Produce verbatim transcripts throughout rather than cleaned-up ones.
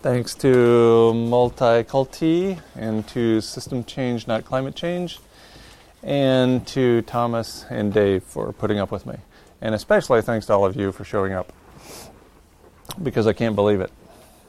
Thanks to Multiculti and to System Change, Not Climate Change, and to Thomas and Dave for putting up with me. And especially thanks to all of you for showing up, because I can't believe it.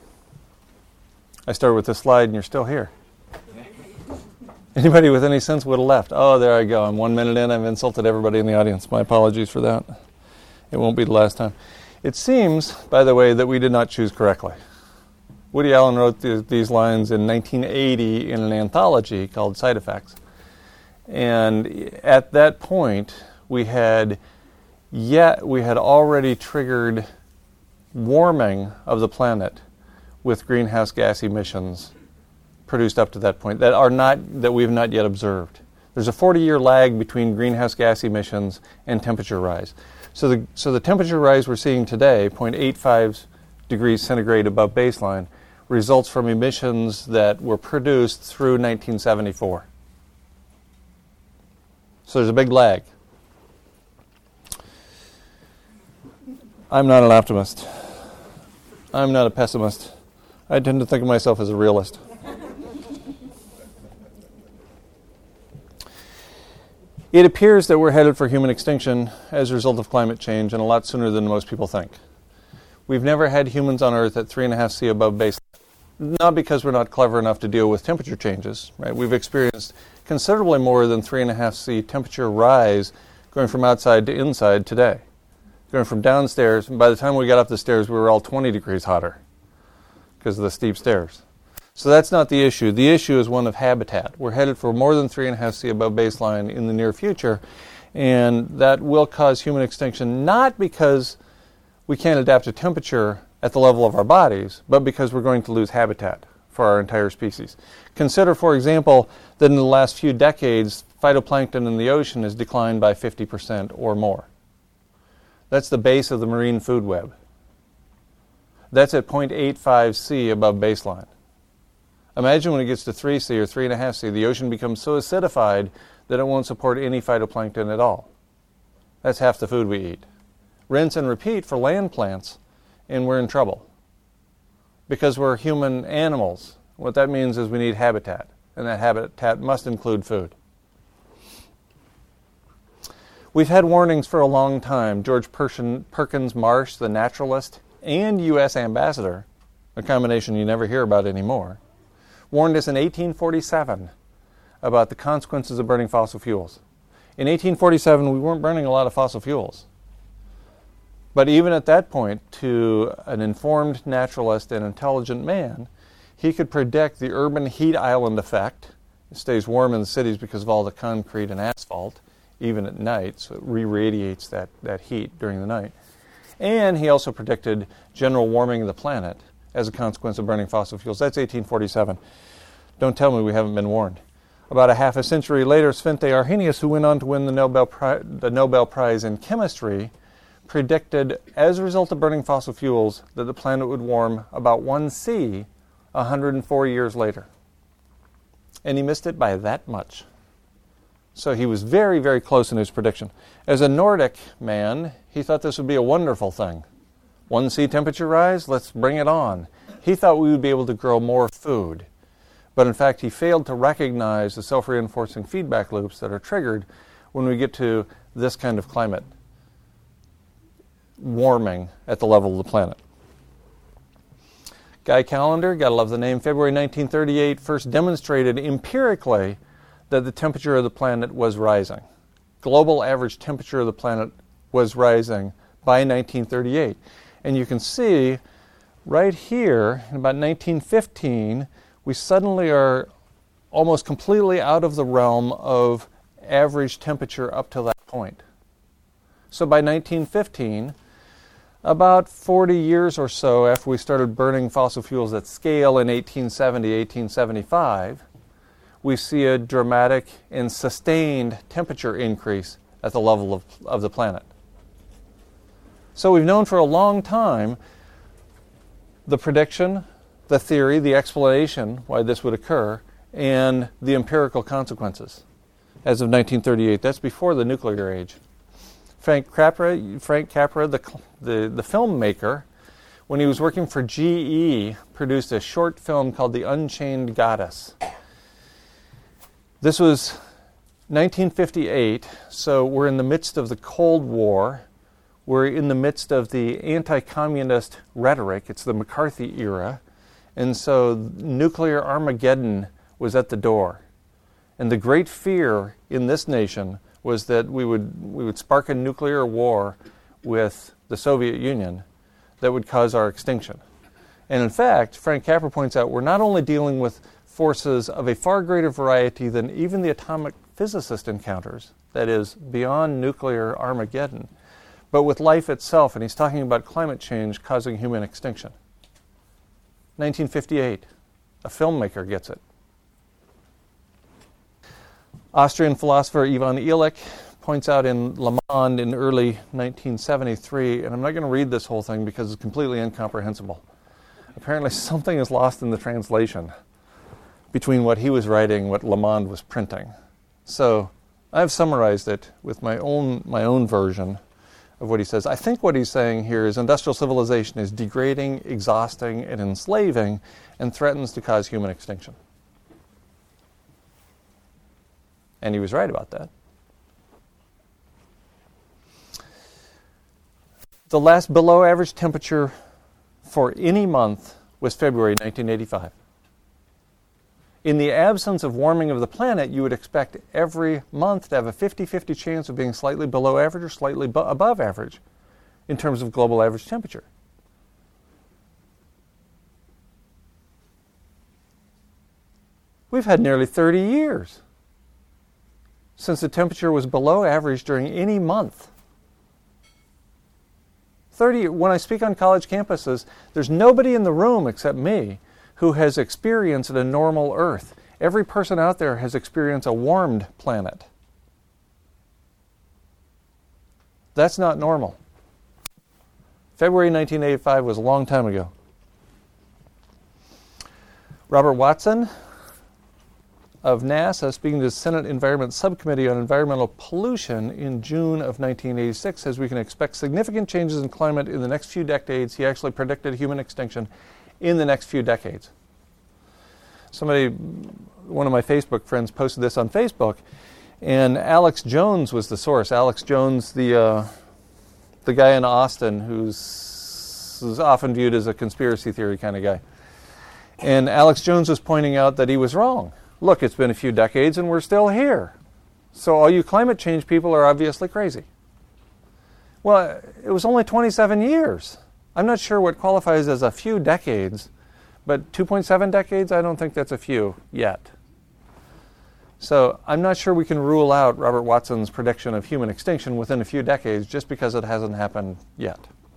I started with this slide and you're still here. Anybody with any sense would have left. Oh, there I go. I'm one minute in. I've insulted everybody in the audience. My apologies for that. It won't be the last time. It seems, by the way, that we did not choose correctly. Woody Allen wrote th- these lines in nineteen eighty in an anthology called Side Effects. And at that point, we had yet we had already triggered warming of the planet with greenhouse gas emissions produced up to that point that are not that we have not yet observed. There's a forty-year lag between greenhouse gas emissions and temperature rise. So the so the temperature rise we're seeing today, zero point eight five degrees centigrade above baseline, results from emissions that were produced through nineteen seventy-four. So there's a big lag. I'm not an optimist. I'm not a pessimist. I tend to think of myself as a realist. It appears that we're headed for human extinction as a result of climate change, and a lot sooner than most people think. We've never had humans on Earth at three and a half C above baseline. Not because we're not clever enough to deal with temperature changes, right? We've experienced considerably more than three and a half C temperature rise going from outside to inside today. Going from downstairs, and by the time we got up the stairs, we were all twenty degrees hotter because of the steep stairs. So that's not the issue. The issue is one of habitat. We're headed for more than three and a half C above baseline in the near future, and that will cause human extinction not because we can't adapt to temperature at the level of our bodies, but because we're going to lose habitat for our entire species. Consider, for example, that in the last few decades, phytoplankton in the ocean has declined by fifty percent or more. That's the base of the marine food web. That's at zero point eight five C above baseline. Imagine when it gets to three C or three point five C, the ocean becomes so acidified that it won't support any phytoplankton at all. That's half the food we eat. Rinse and repeat for land plants, and we're in trouble. Because we're human animals. What that means is we need habitat, and that habitat must include food. We've had warnings for a long time. George Perkins Marsh, the naturalist, and U S ambassador, a combination you never hear about anymore, warned us in eighteen forty-seven about the consequences of burning fossil fuels. In eighteen forty-seven, we weren't burning a lot of fossil fuels. But even at that point, to an informed naturalist and intelligent man, he could predict the urban heat island effect. It stays warm in the cities because of all the concrete and asphalt, even at night, so it re-radiates that, that heat during the night. And he also predicted general warming of the planet as a consequence of burning fossil fuels. That's eighteen forty-seven. Don't tell me we haven't been warned. About a half a century later, Svante Arrhenius, who went on to win the Nobel, Pri- the Nobel Prize in Chemistry, predicted, as a result of burning fossil fuels, that the planet would warm about one C one hundred four years later. And he missed it by that much. So he was very, very close in his prediction. As a Nordic man, he thought this would be a wonderful thing. One C temperature rise, let's bring it on. He thought we would be able to grow more food. But in fact, he failed to recognize the self-reinforcing feedback loops that are triggered when we get to this kind of climate warming at the level of the planet. Guy Callender, gotta love the name, February nineteen thirty-eight, first demonstrated empirically that the temperature of the planet was rising. Global average temperature of the planet was rising by nineteen thirty-eight. And you can see right here, in about nineteen fifteen, we suddenly are almost completely out of the realm of average temperature up to that point. So by nineteen fifteen, about forty years or so after we started burning fossil fuels at scale in eighteen seventy, eighteen seventy-five, we see a dramatic and sustained temperature increase at the level of, of the planet. So we've known for a long time the prediction, the theory, the explanation why this would occur, and the empirical consequences as of nineteen thirty-eight. That's before the nuclear age. Frank Capra, Frank Capra, the, the, the filmmaker, when he was working for G E, produced a short film called The Unchained Goddess. This was nineteen fifty-eight, so we're in the midst of the Cold War. We're in the midst of the anti-communist rhetoric. It's the McCarthy era. And so nuclear Armageddon was at the door. And the great fear in this nation was that we would we would spark a nuclear war with the Soviet Union that would cause our extinction. And in fact, Frank Capra points out, we're not only dealing with forces of a far greater variety than even the atomic physicist encounters, that is, beyond nuclear Armageddon, but with life itself, and he's talking about climate change causing human extinction. nineteen fifty-eight, a filmmaker gets it. Austrian philosopher Ivan Illich points out in Le Monde in early nineteen seventy-three, and I'm not going to read this whole thing because it's completely incomprehensible. Apparently something is lost in the translation between what he was writing and what Le Monde was printing. So I've summarized it with my own my own version of what he says. I think what he's saying here is industrial civilization is degrading, exhausting, and enslaving, and threatens to cause human extinction. And he was right about that. The last below average temperature for any month was February nineteen eighty-five. In the absence of warming of the planet, you would expect every month to have a fifty-fifty chance of being slightly below average or slightly bu- above average in terms of global average temperature. We've had nearly thirty years since the temperature was below average during any month. thirty, when I speak on college campuses, there's nobody in the room except me who has experienced a normal Earth. Every person out there has experienced a warmed planet. That's not normal. February nineteen eighty-five was a long time ago. Robert Watson of NASA, speaking to the Senate Environment Subcommittee on Environmental Pollution in June of nineteen eighty-six, says we can expect significant changes in climate in the next few decades. He actually predicted human extinction in the next few decades. Somebody, one of my Facebook friends, posted this on Facebook, and Alex Jones was the source. Alex Jones, the uh, the guy in Austin who's, who's often viewed as a conspiracy theory kind of guy. And Alex Jones was pointing out that he was wrong. Look, it's been a few decades and we're still here. So all you climate change people are obviously crazy. Well, it was only twenty-seven years. I'm not sure what qualifies as a few decades, but two point seven decades, I don't think that's a few yet. So I'm not sure we can rule out Robert Watson's prediction of human extinction within a few decades just because it hasn't happened yet.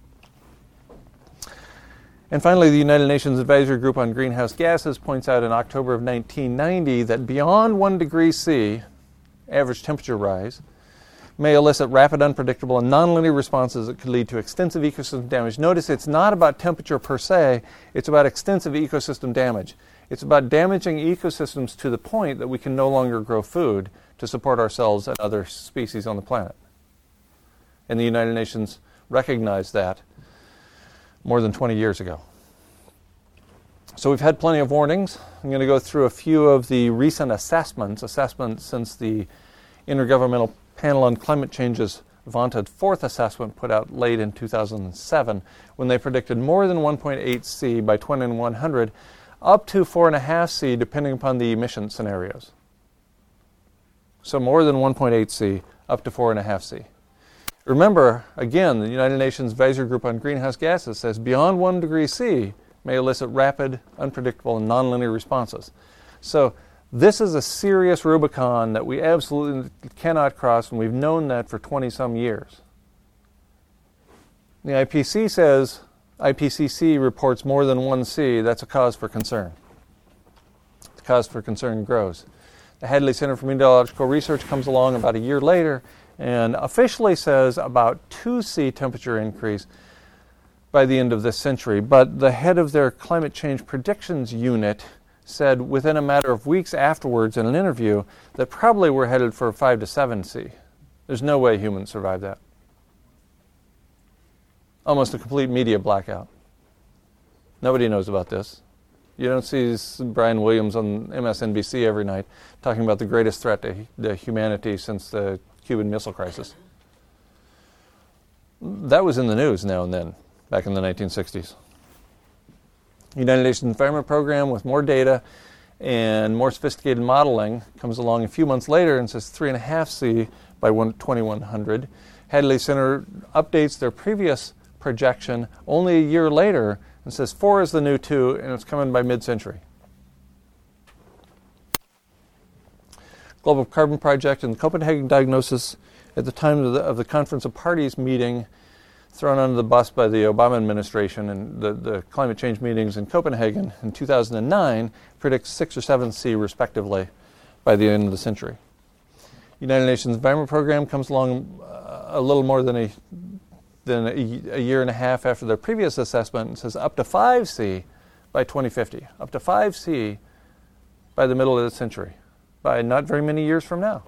And finally, the United Nations Advisory Group on Greenhouse Gases points out in October of nineteen ninety that beyond one degree C, average temperature rise, may elicit rapid, unpredictable, and nonlinear responses that could lead to extensive ecosystem damage. Notice it's not about temperature per se, it's about extensive ecosystem damage. It's about damaging ecosystems to the point that we can no longer grow food to support ourselves and other species on the planet. And the United Nations recognized that more than twenty years ago. So we've had plenty of warnings. I'm going to go through a few of the recent assessments, assessments since the Intergovernmental Panel on Climate Change's vaunted fourth assessment put out late in two thousand seven, when they predicted more than one point eight C by twenty-one hundred, up to four point five C depending upon the emission scenarios. So more than one point eight C, up to four point five C. Remember, again, the United Nations Advisory Group on Greenhouse Gases says beyond one degree C may elicit rapid, unpredictable, and nonlinear responses. So this is a serious Rubicon that we absolutely cannot cross, and we've known that for twenty-some years. The I P C C says, I P C C reports more than one C. That's a cause for concern. The cause for concern grows. The Hadley Center for Meteorological Research comes along about a year later and officially says about two C temperature increase by the end of this century. But the head of their climate change predictions unit said within a matter of weeks afterwards in an interview that probably we're headed for five to seven C. There's no way humans survive that. Almost a complete media blackout. Nobody knows about this. You don't see Brian Williams on M S N B C every night talking about the greatest threat to, to humanity since the Cuban Missile Crisis. That was in the news now and then, back in the nineteen sixties. United Nations Environment Program with more data and more sophisticated modeling comes along a few months later and says three point five C by twenty-one hundred. Hadley Center updates their previous projection only a year later and says four is the new two, and it's coming by mid-century. Global Carbon Project and the Copenhagen Diagnosis at the time of the, of the Conference of Parties meeting, thrown under the bus by the Obama administration, and the, the climate change meetings in Copenhagen in two thousand nine predicts six or seven C respectively by the end of the century. United Nations Environment Program comes along uh, a little more than a than a, a year and a half after their previous assessment and says up to five C by twenty fifty, up to five C by the middle of the century, by not very many years from now.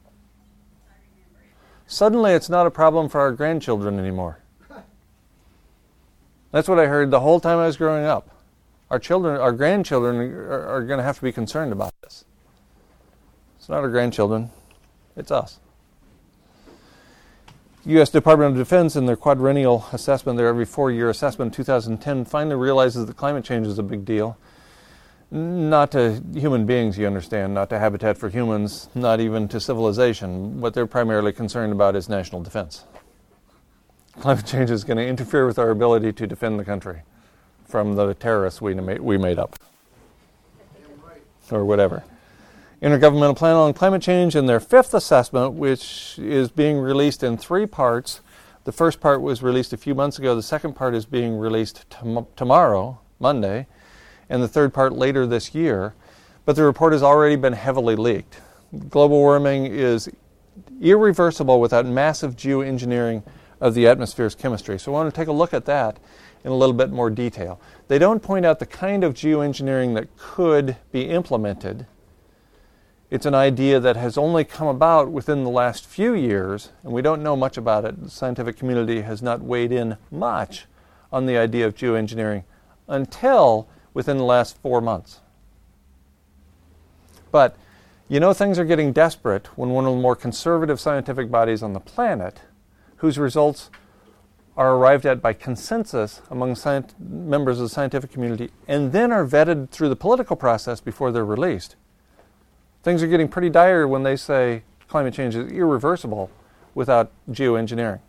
Suddenly it's not a problem for our grandchildren anymore. That's what I heard the whole time I was growing up. Our children, our grandchildren are, are going to have to be concerned about this. It's not our grandchildren, it's us. U S Department of Defense, in their quadrennial assessment, their every four-year assessment in two thousand ten, finally realizes that climate change is a big deal. Not to human beings, you understand, not to Habitat for Humans, not even to civilization. What they're primarily concerned about is national defense. Climate change is going to interfere with our ability to defend the country from the terrorists we made, we made up. Or whatever. Intergovernmental Panel on Climate Change in their fifth assessment, which is being released in three parts. The first part was released a few months ago. The second part is being released tom- tomorrow, Monday, and the third part later this year. But the report has already been heavily leaked. Global warming is irreversible without massive geoengineering of the atmosphere's chemistry. So I want to take a look at that in a little bit more detail. They don't point out the kind of geoengineering that could be implemented. It's an idea that has only come about within the last few years, and we don't know much about it. The scientific community has not weighed in much on the idea of geoengineering until within the last four months. But you know things are getting desperate when one of the more conservative scientific bodies on the planet, whose results are arrived at by consensus among scient- members of the scientific community and then are vetted through the political process before they're released. Things are getting pretty dire when they say climate change is irreversible without geoengineering.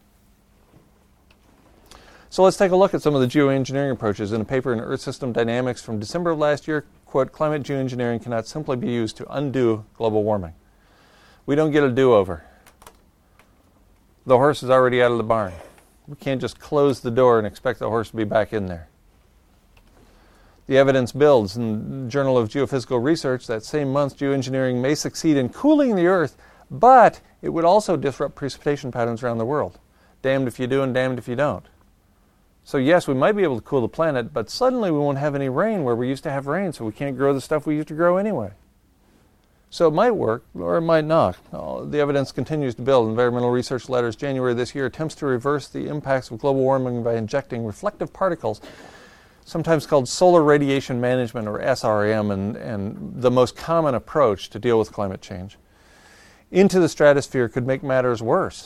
So let's take a look at some of the geoengineering approaches. In a paper in Earth System Dynamics from December of last year, quote, climate geoengineering cannot simply be used to undo global warming. We don't get a do-over. The horse is already out of the barn. We can't just close the door and expect the horse to be back in there. The evidence builds. In the Journal of Geophysical Research that same month, geoengineering may succeed in cooling the Earth, but it would also disrupt precipitation patterns around the world. Damned if you do and damned if you don't. So yes, we might be able to cool the planet, but suddenly we won't have any rain where we used to have rain, so we can't grow the stuff we used to grow anyway. So it might work, or it might not. Oh, the evidence continues to build. Environmental Research Letters, January this year, attempts to reverse the impacts of global warming by injecting reflective particles, sometimes called solar radiation management, or S R M, and, and the most common approach to deal with climate change, into the stratosphere could make matters worse.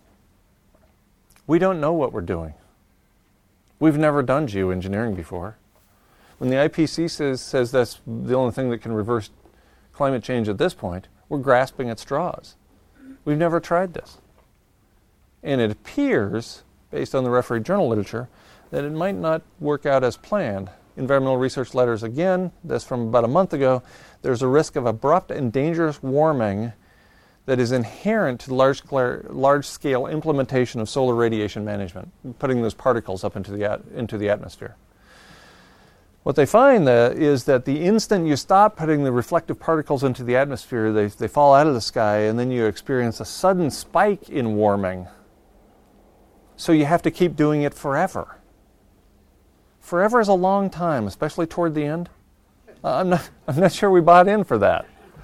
We don't know what we're doing. We've never done geoengineering before. When the I P C C says, says that's the only thing that can reverse climate change at this point, we're grasping at straws. We've never tried this. And it appears, based on the refereed journal literature, that it might not work out as planned. Environmental Research Letters, again, that's from about a month ago, there's a risk of abrupt and dangerous warming that is inherent to large, large-scale implementation of solar radiation management, putting those particles up into the, at, into the atmosphere. What they find uh, is that the instant you stop putting the reflective particles into the atmosphere, they, they fall out of the sky, and then you experience a sudden spike in warming. So you have to keep doing it forever. Forever is a long time, especially toward the end. Uh, I'm not, I'm not sure we bought in for that.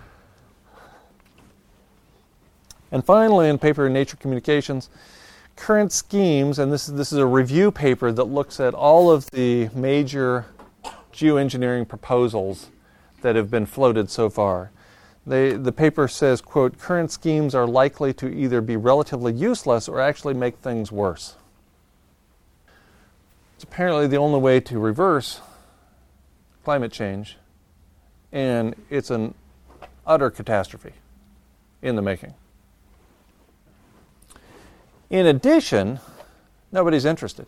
And finally, in paper in Nature Communications, current schemes, and this is, this is a review paper that looks at all of the major geoengineering proposals that have been floated so far. They, the paper says, quote, current schemes are likely to either be relatively useless or actually make things worse. It's apparently the only way to reverse climate change, and it's an utter catastrophe in the making. In addition, nobody's interested.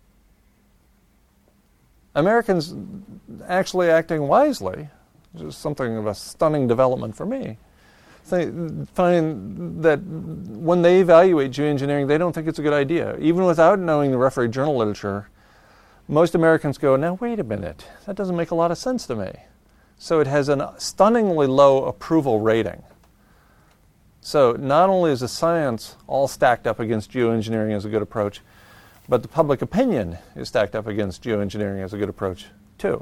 Americans actually acting wisely, which is something of a stunning development for me, they find that when they evaluate geoengineering, they don't think it's a good idea. Even without knowing the refereed journal literature, most Americans go, now wait a minute, that doesn't make a lot of sense to me. So it has a stunningly low approval rating. So not only is the science all stacked up against geoengineering as a good approach, but the public opinion is stacked up against geoengineering as a good approach, too.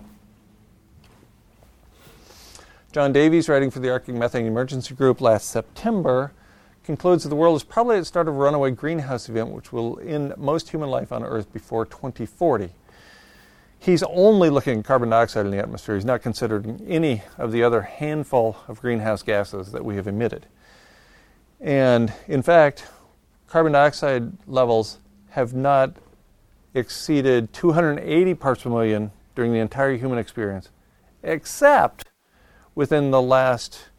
John Davies, writing for the Arctic Methane Emergency Group last September, concludes that the world is probably at the start of a runaway greenhouse event which will end most human life on Earth before twenty forty. He's only looking at carbon dioxide in the atmosphere. He's not considering any of the other handful of greenhouse gases that we have emitted. And in fact, carbon dioxide levels have not exceeded two hundred eighty parts per million during the entire human experience, except within the last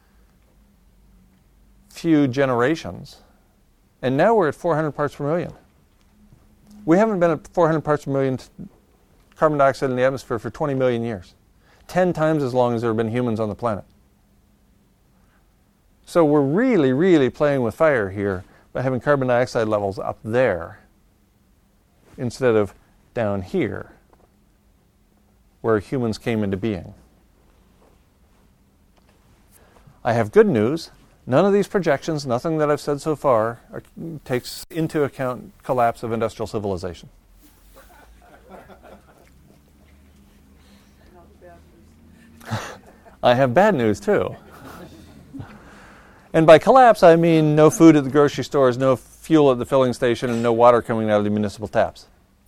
few generations. And now we're at four hundred parts per million. We haven't been at four hundred parts per million carbon dioxide in the atmosphere for twenty million years, ten times as long as there have been humans on the planet. So we're really, really playing with fire here by having carbon dioxide levels up there instead of down here where humans came into being. I have good news. None of these projections, nothing that I've said so far, are, takes into account collapse of industrial civilization. I have bad news too. And by collapse, I mean no food at the grocery stores, no fuel at the filling station, and no water coming out of the municipal taps.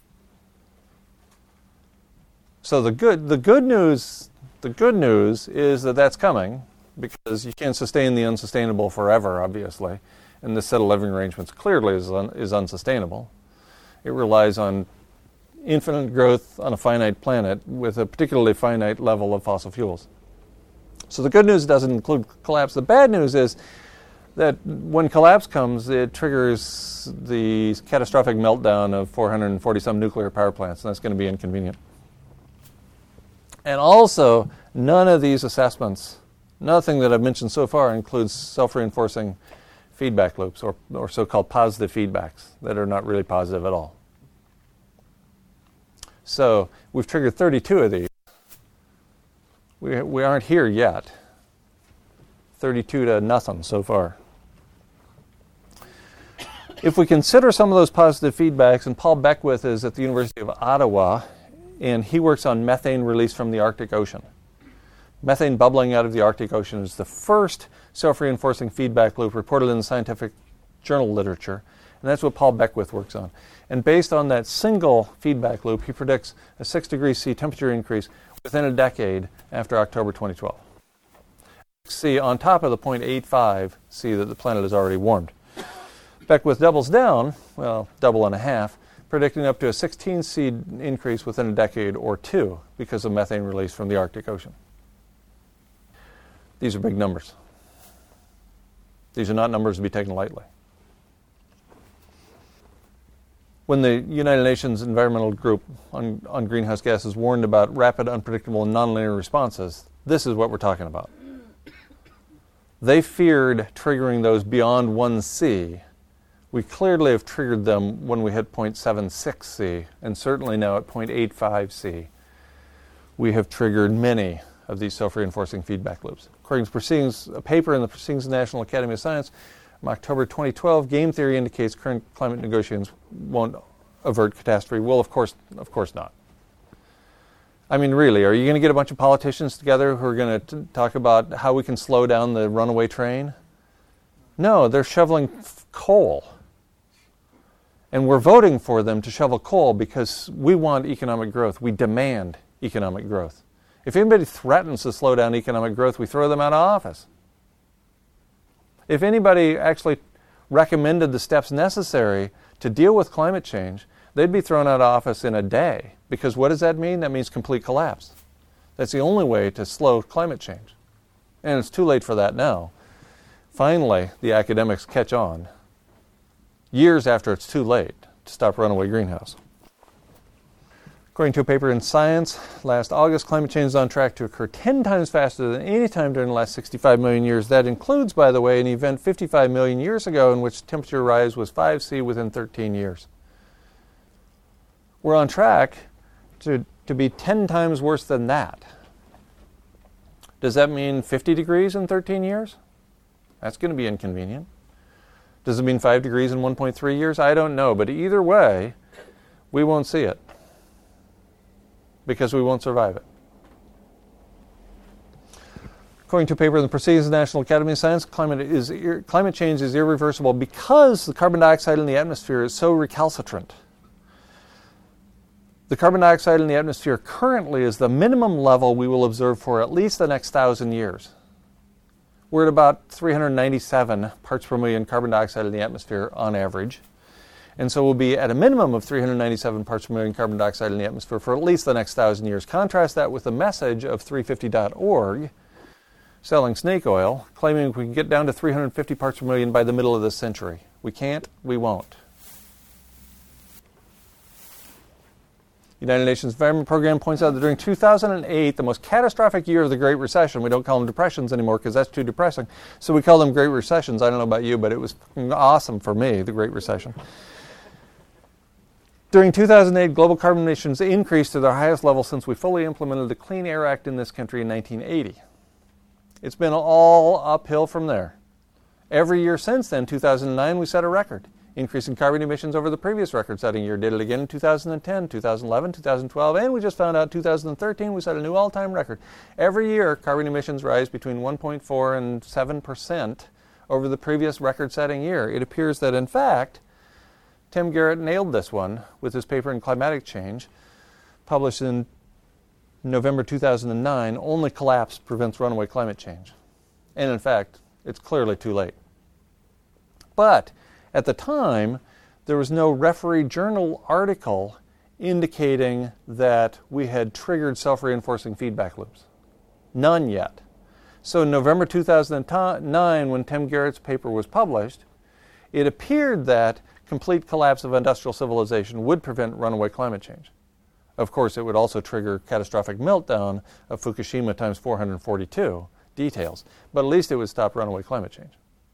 So the good, the good news, the good news is that that's coming, because you can't sustain the unsustainable forever, obviously, and this set of living arrangements clearly is un, is unsustainable. It relies on infinite growth on a finite planet with a particularly finite level of fossil fuels. So the good news doesn't include collapse. The bad news is that when collapse comes, it triggers the catastrophic meltdown of four hundred forty some nuclear power plants, and that's going to be inconvenient. And also, none of these assessments, nothing that I've mentioned so far, includes self-reinforcing feedback loops, or, or so-called positive feedbacks that are not really positive at all. So we've triggered thirty-two of these. We, we aren't here yet. thirty-two to nothing so far. If we consider some of those positive feedbacks, and Paul Beckwith is at the University of Ottawa, and he works on methane release from the Arctic Ocean. Methane bubbling out of the Arctic Ocean is the first self-reinforcing feedback loop reported in the scientific journal literature, and that's what Paul Beckwith works on. And based on that single feedback loop, he predicts a six degrees C temperature increase within a decade after October twenty twelve. C on top of the zero point eight five C that the planet has already warmed. Beckwith doubles down, well, double and a half, predicting up to a sixteen C increase within a decade or two because of methane release from the Arctic Ocean. These are big numbers. These are not numbers to be taken lightly. When the United Nations Environmental Group on, on greenhouse gases warned about rapid, unpredictable, and nonlinear responses, this is what we're talking about. They feared triggering those beyond one C. We clearly have triggered them when we hit zero point seven six C, and certainly now at zero point eight five C. We have triggered many of these self-reinforcing feedback loops. According to proceedings, a paper in the Proceedings of the National Academy of Science from October twenty twelve, game theory indicates current climate negotiations won't avert catastrophe. Well, of course, of course not. I mean, really, are you going to get a bunch of politicians together who are going to talk about how we can slow down the runaway train? No, they're shoveling f- coal. And we're voting for them to shovel coal because we want economic growth. We demand economic growth. If anybody threatens to slow down economic growth, we throw them out of office. If anybody actually recommended the steps necessary to deal with climate change, they'd be thrown out of office in a day. Because what does that mean? That means complete collapse. That's the only way to slow climate change. And it's too late for that now. Finally, the academics catch on, years after it's too late to stop runaway greenhouse. According to a paper in Science last August, climate change is on track to occur ten times faster than any time during the last sixty-five million years. That includes, by the way, an event fifty-five million years ago in which temperature rise was five C within thirteen years. We're on track to, to be ten times worse than that. Does that mean fifty degrees in thirteen years? That's going to be inconvenient. Does it mean five degrees in one point three years? I don't know, but either way, we won't see it because we won't survive it. According to a paper in the Proceedings of the National Academy of Science, climate, is, climate change is irreversible because the carbon dioxide in the atmosphere is so recalcitrant. The carbon dioxide in the atmosphere currently is the minimum level we will observe for at least the next thousand years. We're at about three hundred ninety-seven parts per million carbon dioxide in the atmosphere on average. And so we'll be at a minimum of three hundred ninety-seven parts per million carbon dioxide in the atmosphere for at least the next thousand years. Contrast that with the message of three fifty dot org selling snake oil, claiming we can get down to three hundred fifty parts per million by the middle of this century. We can't, we won't. United Nations Environment Program points out that during two thousand eight, the most catastrophic year of the Great Recession, we don't call them depressions anymore because that's too depressing, so we call them Great Recessions. I don't know about you, but it was awesome for me, the Great Recession. During two thousand eight, global carbon emissions increased to their highest level since we fully implemented the Clean Air Act in this country in nineteen eighty. It's been all uphill from there. Every year since then, two thousand nine, we set a record. Increase in carbon emissions over the previous record-setting year. Did it again in two thousand ten, two thousand eleven, two thousand twelve, and we just found out two thousand thirteen we set a new all-time record. Every year, carbon emissions rise between one point four and seven percent over the previous record-setting year. It appears that, in fact, Tim Garrett nailed this one with his paper in Climatic Change, published in November two thousand nine, Only Collapse Prevents Runaway Climate Change. And in fact, it's clearly too late. But at the time, there was no referee journal article indicating that we had triggered self-reinforcing feedback loops. None yet. So in November two thousand nine, when Tim Garrett's paper was published, it appeared that complete collapse of industrial civilization would prevent runaway climate change. Of course, it would also trigger catastrophic meltdown of Fukushima times four hundred forty-two, details. But at least it would stop runaway climate change.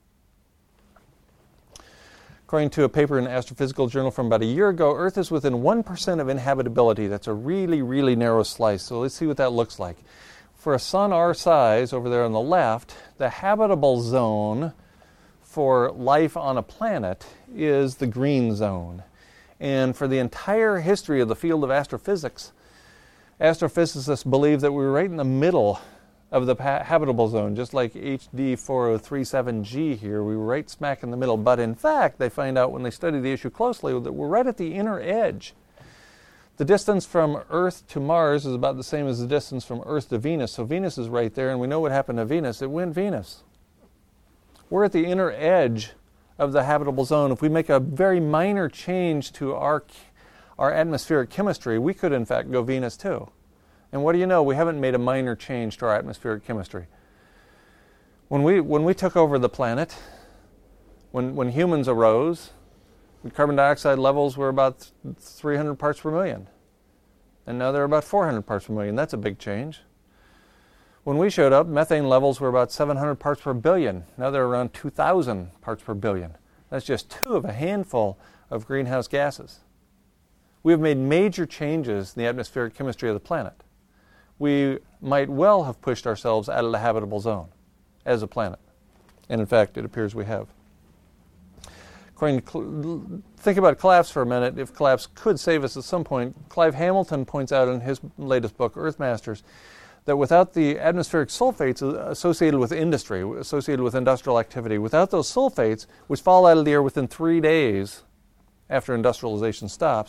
According to a paper in Astrophysical Journal from about a year ago, Earth is within one percent of inhabitability. That's a really, really narrow slice. So let's see what that looks like. For a sun our size, over there on the left, the habitable zone for life on a planet is the green zone. And for the entire history of the field of astrophysics, astrophysicists believe that we were right in the middle of the habitable zone, just like H D four oh three seven G here. We were right smack in the middle. But in fact, they find out when they study the issue closely that we're right at the inner edge. The distance from Earth to Mars is about the same as the distance from Earth to Venus. So Venus is right there, and we know what happened to Venus. It went Venus. We're at the inner edge of the habitable zone. If we make a very minor change to our, our atmospheric chemistry, we could in fact go Venus too. And what do you know? We haven't made a minor change to our atmospheric chemistry. When we, when we took over the planet, when, when humans arose, the carbon dioxide levels were about three hundred parts per million. And now they're about four hundred parts per million. That's a big change. When we showed up, methane levels were about seven hundred parts per billion. Now they're around two thousand parts per billion. That's just two of a handful of greenhouse gases. We have made major changes in the atmospheric chemistry of the planet. We might well have pushed ourselves out of the habitable zone as a planet. And in fact, it appears we have. According to, think about collapse for a minute. If collapse could save us at some point, Clive Hamilton points out in his latest book, Earthmasters, that without the atmospheric sulfates associated with industry, associated with industrial activity, without those sulfates, which fall out of the air within three days after industrialization stops,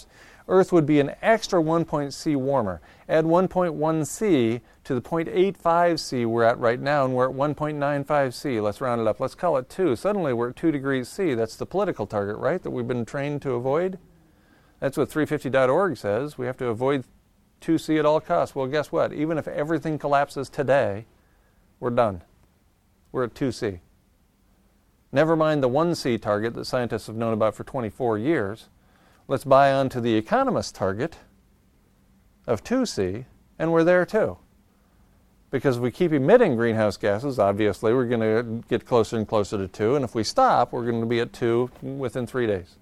Earth would be an extra one point C warmer. Add one point one C to the zero point eight five C we're at right now, and we're at one point nine five C. Let's round it up. Let's call it two. Suddenly we're at two degrees C. That's the political target, right, that we've been trained to avoid? That's what three fifty dot org says. We have to avoid two C at all costs. Well, guess what? Even if everything collapses today, we're done. We're at two C. Never mind the one C target that scientists have known about for twenty-four years. Let's buy on to the economist target of two C, and we're there too. Because if we keep emitting greenhouse gases, obviously we're going to get closer and closer to two, and if we stop, we're going to be at two within three days.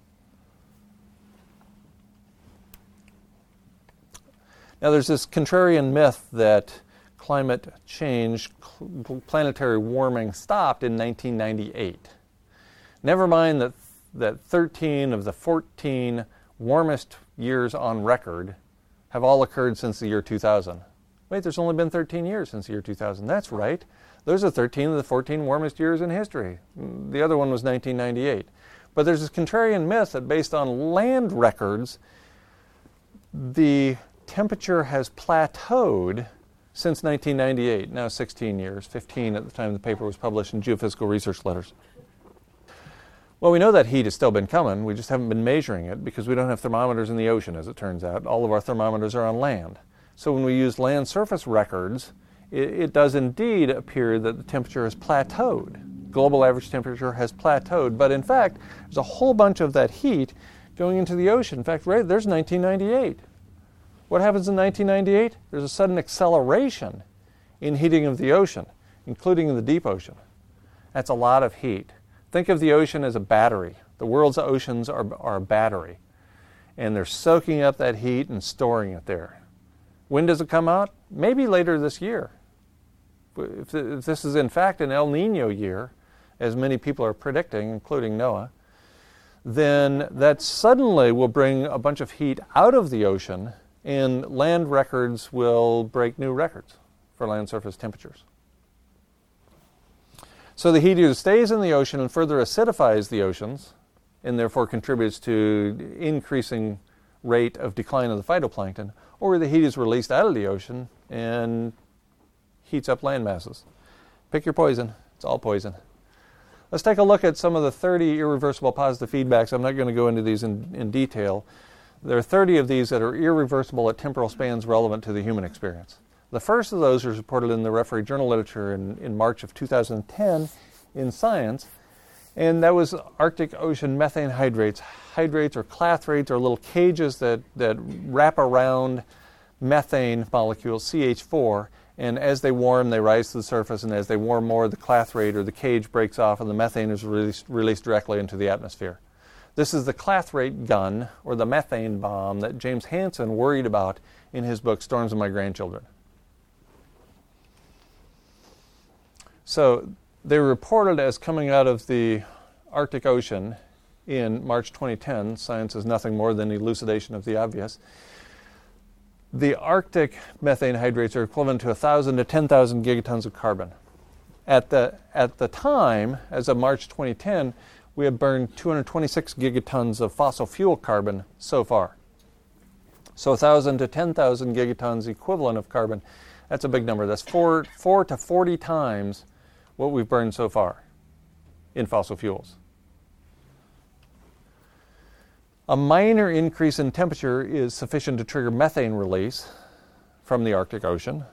Now there's this contrarian myth that climate change, planetary warming stopped in nineteen ninety-eight. Never mind that, that thirteen of the fourteen warmest years on record have all occurred since the year two thousand. Wait, there's only been thirteen years since the year two thousand. That's right. Those are thirteen of the fourteen warmest years in history. The other one was nineteen ninety-eight. But there's this contrarian myth that based on land records, the temperature has plateaued since nineteen ninety-eight, now sixteen years, fifteen at the time the paper was published in Geophysical Research Letters. Well, we know that heat has still been coming. We just haven't been measuring it because we don't have thermometers in the ocean, as it turns out. All of our thermometers are on land. So when we use land surface records, it, it does indeed appear that the temperature has plateaued. Global average temperature has plateaued. But in fact, there's a whole bunch of that heat going into the ocean. In fact, right there's nineteen ninety-eight. What happens in nineteen ninety-eight? There's a sudden acceleration in heating of the ocean, including in the deep ocean. That's a lot of heat. Think of the ocean as a battery. The world's oceans are, are a battery. And they're soaking up that heat and storing it there. When does it come out? Maybe later this year. If, if this is in fact an El Nino year, as many people are predicting, including NOAA, then that suddenly will bring a bunch of heat out of the ocean, and land records will break new records for land surface temperatures. So the heat either stays in the ocean and further acidifies the oceans, and therefore contributes to increasing rate of decline of the phytoplankton, or the heat is released out of the ocean and heats up land masses. Pick your poison. It's all poison. Let's take a look at some of the thirty irreversible positive feedbacks. I'm not going to go into these in, in detail. There are thirty of these that are irreversible at temporal spans relevant to the human experience. The first of those was reported in the referee journal literature in, in March of two thousand ten in Science, and that was Arctic Ocean methane hydrates. Hydrates or clathrates are little cages that, that wrap around methane molecules, C H four, and as they warm, they rise to the surface, and as they warm more, the clathrate or the cage breaks off, and the methane is released, released directly into the atmosphere. This is the clathrate gun, or the methane bomb, that James Hansen worried about in his book, Storms of My Grandchildren. So they were reported as coming out of the Arctic Ocean in March twenty ten. Science is nothing more than elucidation of the obvious. The Arctic methane hydrates are equivalent to one thousand to ten thousand gigatons of carbon. At the, at the time, as of March twenty ten, we had burned two hundred twenty-six gigatons of fossil fuel carbon so far. So one thousand to ten thousand gigatons equivalent of carbon. That's a big number. That's four, four to forty times what we've burned so far in fossil fuels. A minor increase in temperature is sufficient to trigger methane release from the Arctic Ocean.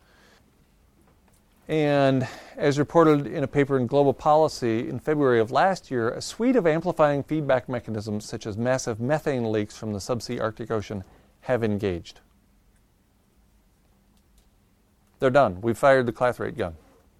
And as reported in a paper in Global Policy in February of last year, a suite of amplifying feedback mechanisms such as massive methane leaks from the subsea Arctic Ocean have engaged. They're done. We've fired the clathrate gun.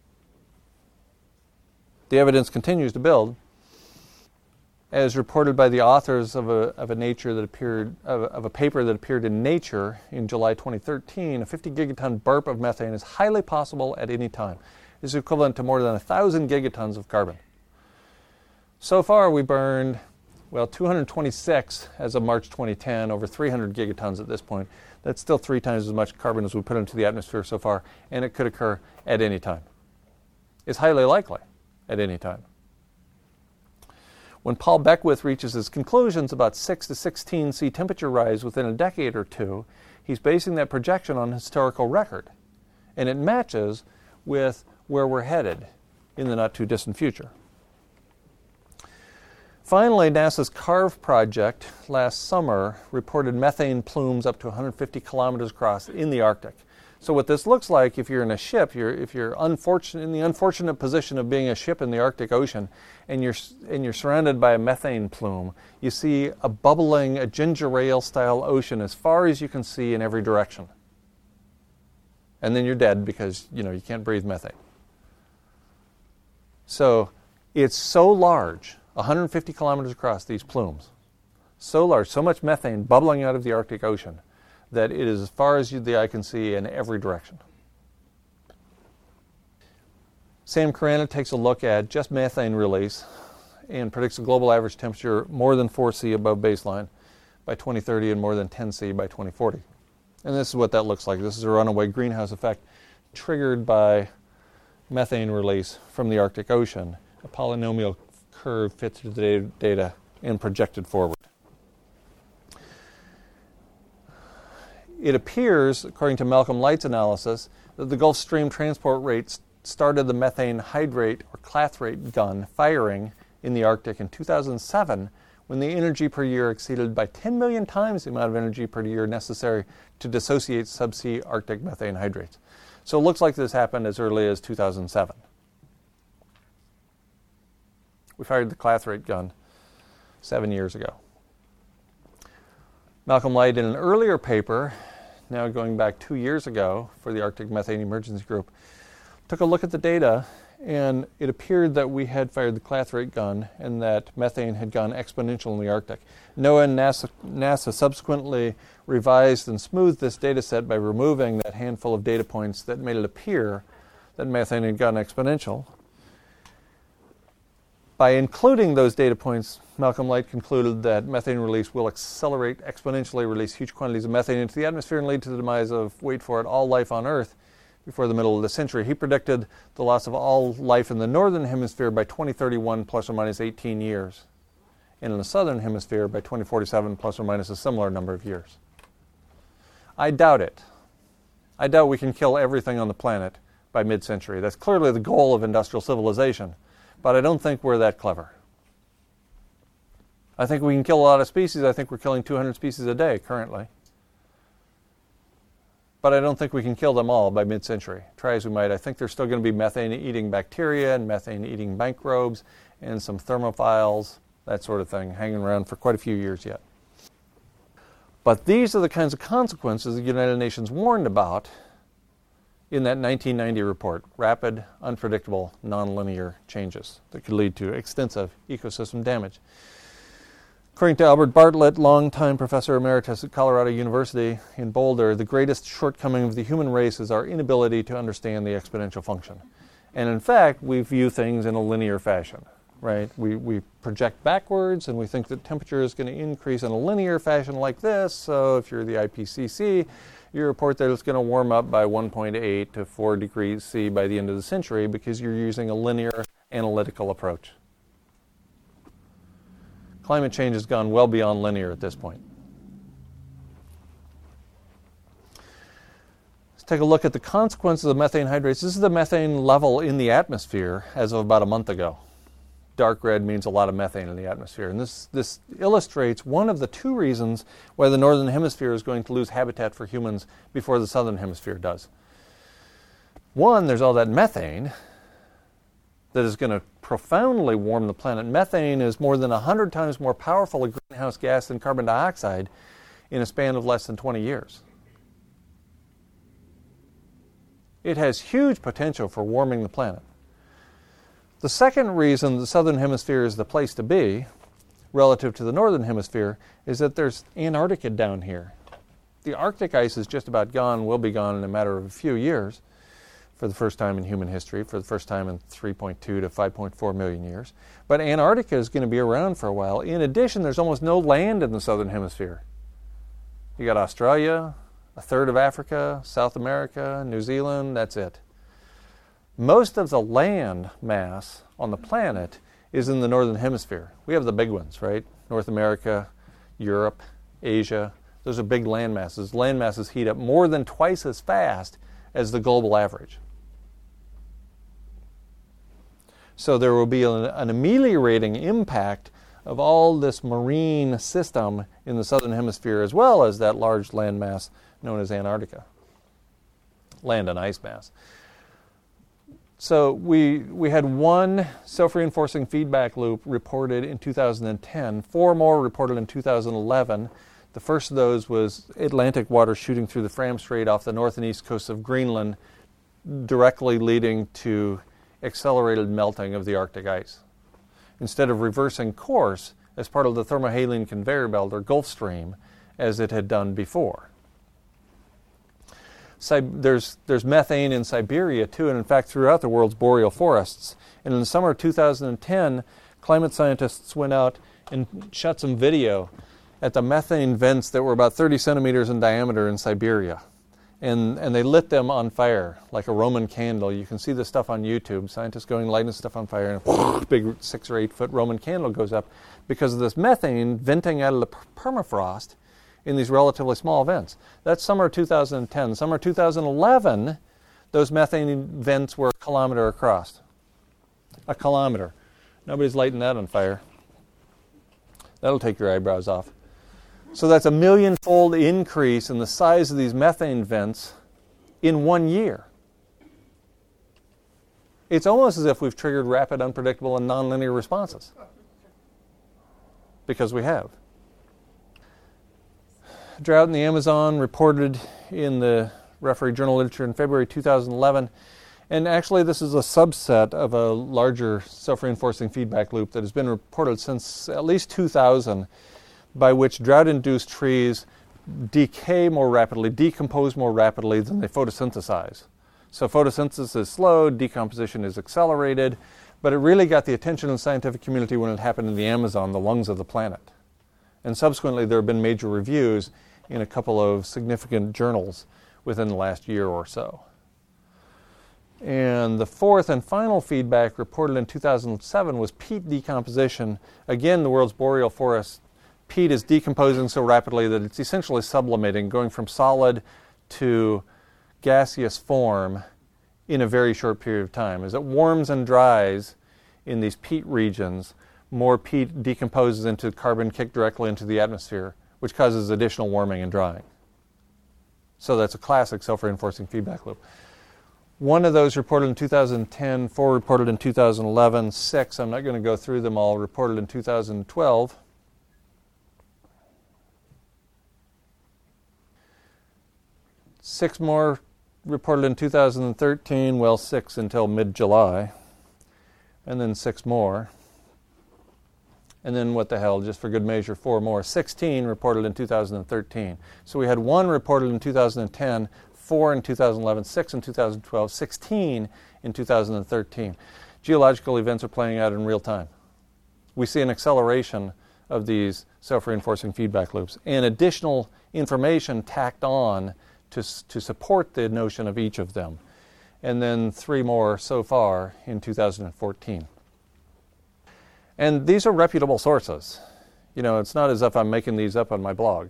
The evidence continues to build. As reported by the authors of a, of a nature that appeared of a, of a paper that appeared in Nature in July twenty thirteen, a fifty gigaton burp of methane is highly possible at any time. It's equivalent to more than one thousand gigatons of carbon. So far, we burned, well, two hundred twenty-six as of March twenty ten, over three hundred gigatons at this point. That's still three times as much carbon as we put into the atmosphere so far, and it could occur at any time. It's highly likely at any time. When Paul Beckwith reaches his conclusions about six to sixteen sea temperature rise within a decade or two, he's basing that projection on historical record. And it matches with where we're headed in the not-too-distant future. Finally, NASA's CARVE project last summer reported methane plumes up to one hundred fifty kilometers across in the Arctic. So what this looks like, if you're in a ship, you're, if you're unfortunate, in the unfortunate position of being a ship in the Arctic Ocean, and you're, and you're surrounded by a methane plume, you see a bubbling, a ginger ale-style ocean as far as you can see in every direction. And then you're dead because, you know, you can't breathe methane. So it's so large, one hundred fifty kilometers across, these plumes. So large, so much methane bubbling out of the Arctic Ocean that it is as far as you, the eye can see in every direction. Sam Carana takes a look at just methane release and predicts a global average temperature more than four C above baseline by twenty thirty and more than ten C by twenty forty. And this is what that looks like. This is a runaway greenhouse effect triggered by methane release from the Arctic Ocean. A polynomial curve fits the data, data and projected forward. It appears, according to Malcolm Light's analysis, that the Gulf Stream transport rates started the methane hydrate or clathrate gun firing in the Arctic in two thousand seven, when the energy per year exceeded by ten million times the amount of energy per year necessary to dissociate subsea Arctic methane hydrates. So it looks like this happened as early as two thousand seven. We fired the clathrate gun seven years ago. Malcolm Light, in an earlier paper, now going back two years ago for the Arctic Methane Emergency Group, took a look at the data, and it appeared that we had fired the clathrate gun and that methane had gone exponential in the Arctic. NOAA and NASA, NASA subsequently revised and smoothed this data set by removing that handful of data points that made it appear that methane had gone exponential. By including those data points, Malcolm Light concluded that methane release will accelerate, exponentially release huge quantities of methane into the atmosphere and lead to the demise of, wait for it, all life on Earth before the middle of the century. He predicted the loss of all life in the northern hemisphere by twenty thirty-one, plus or minus eighteen years, and in the southern hemisphere by twenty forty-seven, plus or minus a similar number of years. I doubt it. I doubt we can kill everything on the planet by mid-century. That's clearly the goal of industrial civilization, but I don't think we're that clever. I think we can kill a lot of species. I think we're killing two hundred species a day currently. But I don't think we can kill them all by mid-century. Try as we might, I think there's still going to be methane-eating bacteria and methane-eating microbes and some thermophiles, that sort of thing, hanging around for quite a few years yet. But these are the kinds of consequences the United Nations warned about in that nineteen ninety report: rapid, unpredictable, nonlinear changes that could lead to extensive ecosystem damage. According to Albert Bartlett, longtime professor emeritus at Colorado University in Boulder, the greatest shortcoming of the human race is our inability to understand the exponential function. And in fact, we view things in a linear fashion, right? We, we project backwards and we think that temperature is going to increase in a linear fashion like this. So if you're the I P C C, you report that it's going to warm up by one point eight to four degrees C by the end of the century because you're using a linear analytical approach. Climate change has gone well beyond linear at this point. Let's take a look at the consequences of methane hydrates. This is the methane level in the atmosphere as of about a month ago. Dark red means a lot of methane in the atmosphere. And this, this illustrates one of the two reasons why the northern hemisphere is going to lose habitat for humans before the southern hemisphere does. One, there's all that methane that is going to profoundly warm the planet. Methane is more than one hundred times more powerful a greenhouse gas than carbon dioxide in a span of less than twenty years. It has huge potential for warming the planet. The second reason the southern hemisphere is the place to be relative to the northern hemisphere is that there's Antarctica down here. The Arctic ice is just about gone, will be gone in a matter of a few years, for the first time in human history, for the first time in three point two to five point four million years. But Antarctica is going to be around for a while. In addition, there's almost no land in the southern hemisphere. You got Australia, a third of Africa, South America, New Zealand, that's it. Most of the land mass on the planet is in the northern hemisphere. We have the big ones, right? North America, Europe, Asia. Those are big land masses. Land masses heat up more than twice as fast as the global average. So there will be an, an ameliorating impact of all this marine system in the southern hemisphere, as well as that large land mass known as Antarctica. Land and ice mass. So we we had one self-reinforcing feedback loop reported in two thousand ten, four more reported in two thousand eleven. The first of those was Atlantic water shooting through the Fram Strait off the north and east coast of Greenland, directly leading to accelerated melting of the Arctic ice. Instead of reversing course as part of the thermohaline conveyor belt or Gulf Stream, as it had done before. There's, there's methane in Siberia too, and in fact throughout the world's boreal forests. And in the summer of two thousand ten, climate scientists went out and shot some video at the methane vents that were about thirty centimeters in diameter in Siberia. And, and they lit them on fire like a Roman candle. You can see this stuff on YouTube. Scientists going lighting stuff on fire, and a big six or eight foot Roman candle goes up because of this methane venting out of the permafrost in these relatively small vents. That's summer two thousand ten. Summer two thousand eleven, those methane vents were a kilometer across. A kilometer. Nobody's lighting that on fire. That'll take your eyebrows off. So that's a million-fold increase in the size of these methane vents in one year. It's almost as if we've triggered rapid, unpredictable, and nonlinear responses. Because we have. Drought in the Amazon reported in the Referee Journal Literature in February two thousand eleven. And actually this is a subset of a larger self-reinforcing feedback loop that has been reported since at least two thousand, by which drought-induced trees decay more rapidly, decompose more rapidly than they photosynthesize. So photosynthesis is slowed, decomposition is accelerated, but it really got the attention of the scientific community when it happened in the Amazon, the lungs of the planet. And subsequently there have been major reviews in a couple of significant journals within the last year or so. And the fourth and final feedback reported in two thousand seven was peat decomposition. Again, the world's boreal forest, peat is decomposing so rapidly that it's essentially sublimating, going from solid to gaseous form in a very short period of time. As it warms and dries in these peat regions, more peat decomposes into carbon kicked directly into the atmosphere, which causes additional warming and drying. So that's a classic self-reinforcing feedback loop. One of those reported in two thousand ten, four reported in two thousand eleven, six, I'm not going to go through them all, reported in two thousand twelve. Six more reported in two thousand thirteen, well, six until mid-July, and then six more. And then what the hell, just for good measure, four more. sixteen reported in two thousand thirteen. So we had one reported in two thousand ten, four in two thousand eleven, six in two thousand twelve, sixteen in two thousand thirteen. Geological events are playing out in real time. We see an acceleration of these self-reinforcing feedback loops and additional information tacked on to, to support the notion of each of them. And then three more so far in two thousand fourteen. And these are reputable sources. You know, it's not as if I'm making these up on my blog.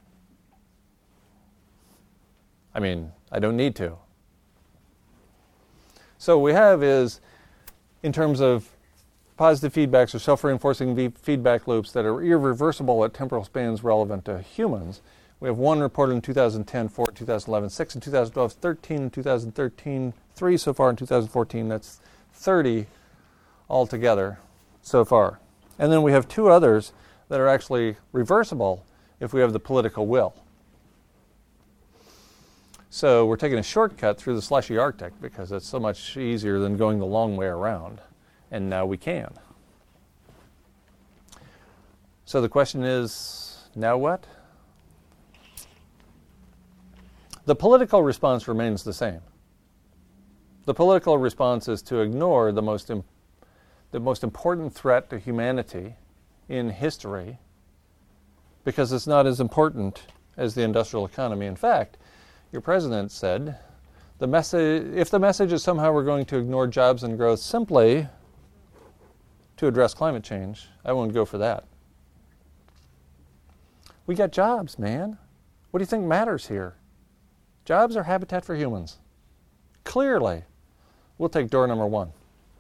I mean, I don't need to. So what we have is, in terms of positive feedbacks or self-reinforcing v- feedback loops that are irreversible at temporal spans relevant to humans, we have one reported in two thousand ten, four in two thousand eleven, six in two thousand twelve, thirteen in two thousand thirteen, three so far in two thousand fourteen. That's thirty altogether so far. And then we have two others that are actually reversible if we have the political will. So we're taking a shortcut through the slushy Arctic because it's so much easier than going the long way around. And now we can. So the question is, now what? The political response remains the same. The political response is to ignore the most, im- the most important threat to humanity in history because it's not as important as the industrial economy. In fact, your president said, the message, if the message is somehow we're going to ignore jobs and growth simply to address climate change. I won't go for that. We got jobs, man. What do you think matters here? Jobs or habitat for humans? Clearly. We'll take door number one.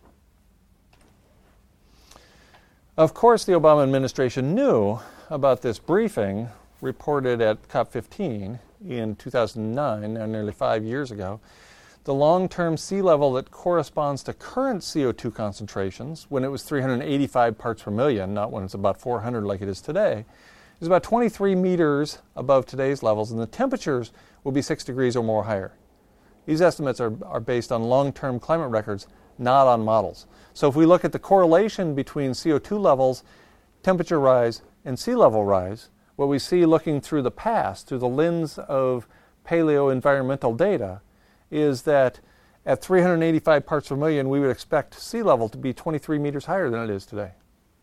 Of course, the Obama administration knew about this briefing reported at COP fifteen in two thousand nine, now nearly five years ago. The long-term sea level that corresponds to current C O two concentrations, when it was three hundred eighty-five parts per million, not when it's about four hundred like it is today, is about twenty-three meters above today's levels, and the temperatures will be six degrees or more higher. These estimates are, are based on long-term climate records, not on models. So if we look at the correlation between C O two levels, temperature rise, and sea level rise, what we see looking through the past, through the lens of paleo-environmental data, is that at three hundred eighty-five parts per million, we would expect sea level to be twenty-three meters higher than it is today.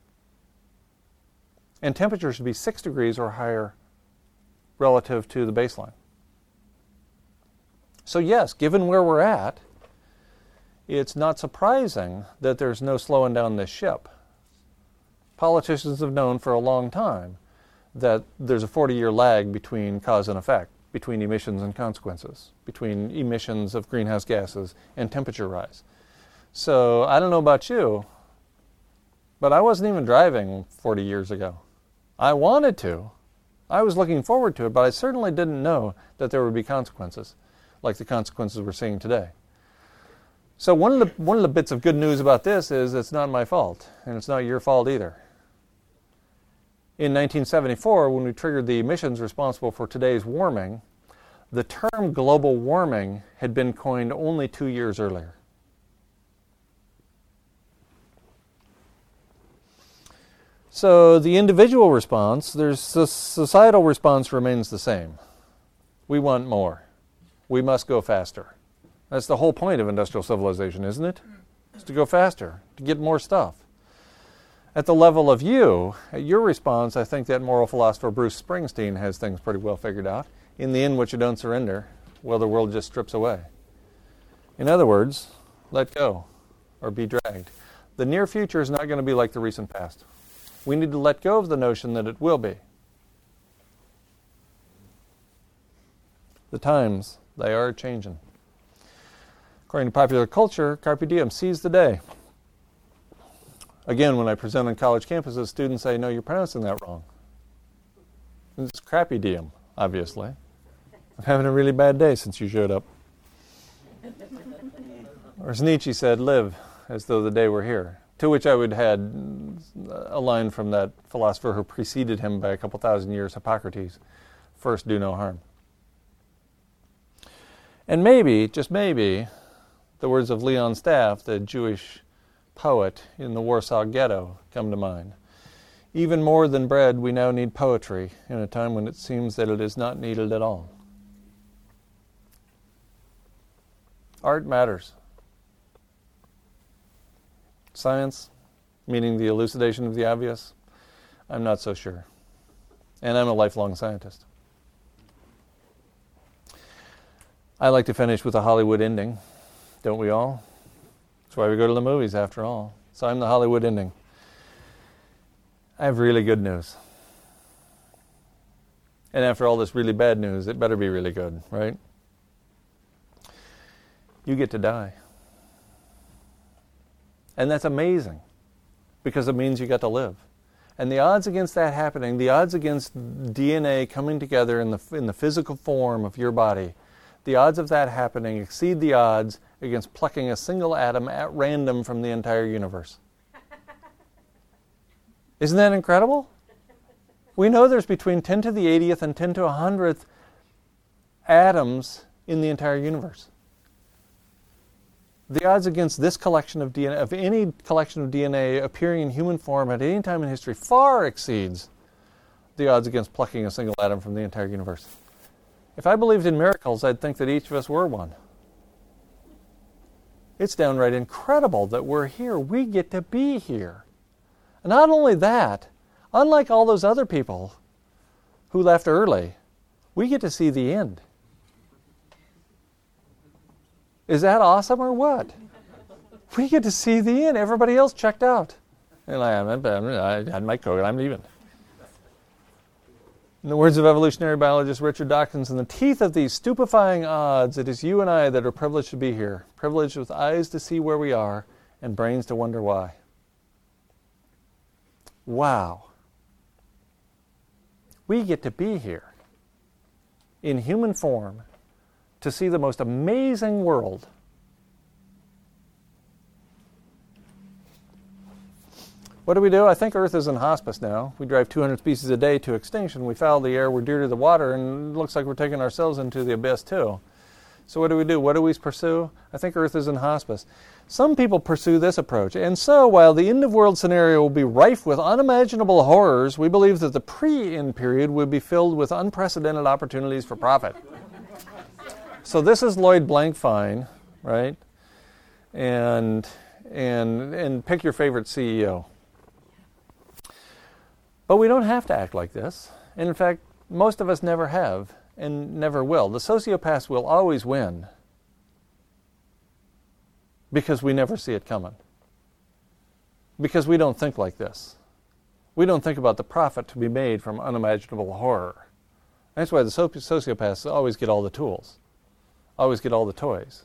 And temperature should be six degrees or higher relative to the baseline. So yes, given where we're at, it's not surprising that there's no slowing down this ship. Politicians have known for a long time that there's a forty-year lag between cause and effect, between emissions and consequences, between emissions of greenhouse gases and temperature rise. So I don't know about you, but I wasn't even driving forty years ago. I wanted to. I was looking forward to it, but I certainly didn't know that there would be consequences, like the consequences we're seeing today. So one of the one of the bits of good news about this is it's not my fault, and it's not your fault either. In nineteen seventy-four, when we triggered the emissions responsible for today's warming, the term global warming had been coined only two years earlier. So the individual response, there's the societal response remains the same. We want more. We must go faster. That's the whole point of industrial civilization, isn't it? It's to go faster, to get more stuff. At the level of you, at your response, I think that moral philosopher Bruce Springsteen has things pretty well figured out. In the end, what you don't surrender, well, the world just strips away. In other words, let go or be dragged. The near future is not going to be like the recent past. We need to let go of the notion that it will be. The times, they are changing. According to popular culture, carpe diem, seize the day. Again, when I present on college campuses, students say, no, you're pronouncing that wrong. It's crappy diem, obviously. I'm having a really bad day since you showed up. Or as Nietzsche said, live as though the day were here. To which I would add a line from that philosopher who preceded him by a couple thousand years, Hippocrates, first do no harm. And maybe, just maybe, the words of Leon Staff, the Jewish poet in the Warsaw Ghetto, come to mind. Even more than bread, we now need poetry in a time when it seems that it is not needed at all. Art matters. Science, meaning the elucidation of the obvious, I'm not so sure. And I'm a lifelong scientist. I like to finish with a Hollywood ending, don't we all? That's why we go to the movies, after all. So I'm the Hollywood ending. I have really good news. And after all this really bad news, it better be really good, right? You get to die. And that's amazing, because it means you got to live. And the odds against that happening, the odds against D N A coming together in the in the physical form of your body, the odds of that happening exceed the odds against plucking a single atom at random from the entire universe. Isn't that incredible? We know there's between ten to the eightieth and ten to one hundredth atoms in the entire universe. The odds against this collection of D N A, of any collection of D N A appearing in human form at any time in history, far exceeds the odds against plucking a single atom from the entire universe. If I believed in miracles, I'd think that each of us were one. It's downright incredible that we're here. We get to be here. And not only that, unlike all those other people who left early, we get to see the end. Is that awesome or what? We get to see the end. Everybody else checked out. And I, I had my coat, I'm leaving. In the words of evolutionary biologist Richard Dawkins, in the teeth of these stupefying odds, it is you and I that are privileged to be here, privileged with eyes to see where we are and brains to wonder why. Wow. We get to be here in human form to see the most amazing world. What do we do? I think Earth is in hospice now. We drive two hundred species a day to extinction. We foul the air, we're dear to the water, and it looks like we're taking ourselves into the abyss too. So what do we do? What do we pursue? I think Earth is in hospice. Some people pursue this approach. And so, while the end-of-world scenario will be rife with unimaginable horrors, we believe that the pre-end period will be filled with unprecedented opportunities for profit. So this is Lloyd Blankfein, right? And, and, and pick your favorite C E O. But we don't have to act like this. And in fact, most of us never have and never will. The sociopaths will always win because we never see it coming. Because we don't think like this. We don't think about the profit to be made from unimaginable horror. That's why the sociopaths always get all the tools, always get all the toys,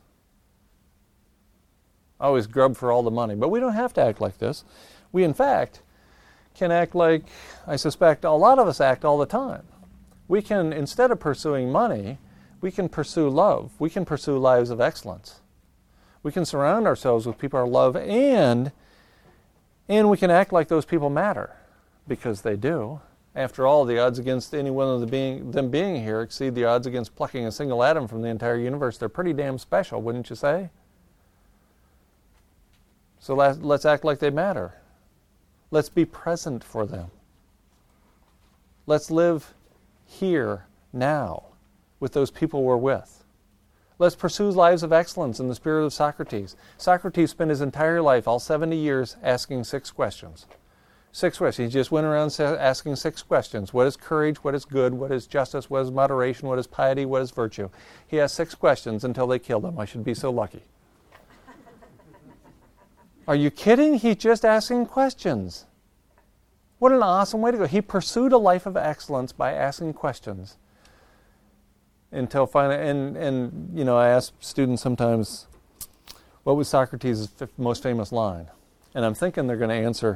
always grub for all the money. But we don't have to act like this. We, in fact, can act like, I suspect, a lot of us act all the time. We can, instead of pursuing money, we can pursue love. We can pursue lives of excellence. We can surround ourselves with people our love, and, and we can act like those people matter, because they do. After all, the odds against any one of the being, them being here exceed the odds against plucking a single atom from the entire universe. They're pretty damn special, wouldn't you say? So let's, let's act like they matter. Let's be present for them. Let's live here, now, with those people we're with. Let's pursue lives of excellence in the spirit of Socrates. Socrates spent his entire life, all seventy years, asking six questions. Six questions. He just went around asking six questions. What is courage? What is good? What is justice? What is moderation? What is piety? What is virtue? He asked six questions until they killed him. I should be so lucky. Are you kidding? He's just asking questions. What an awesome way to go. He pursued a life of excellence by asking questions. Until finally, and, and you know, I ask students sometimes, what was Socrates' most famous line? And I'm thinking they're going to answer,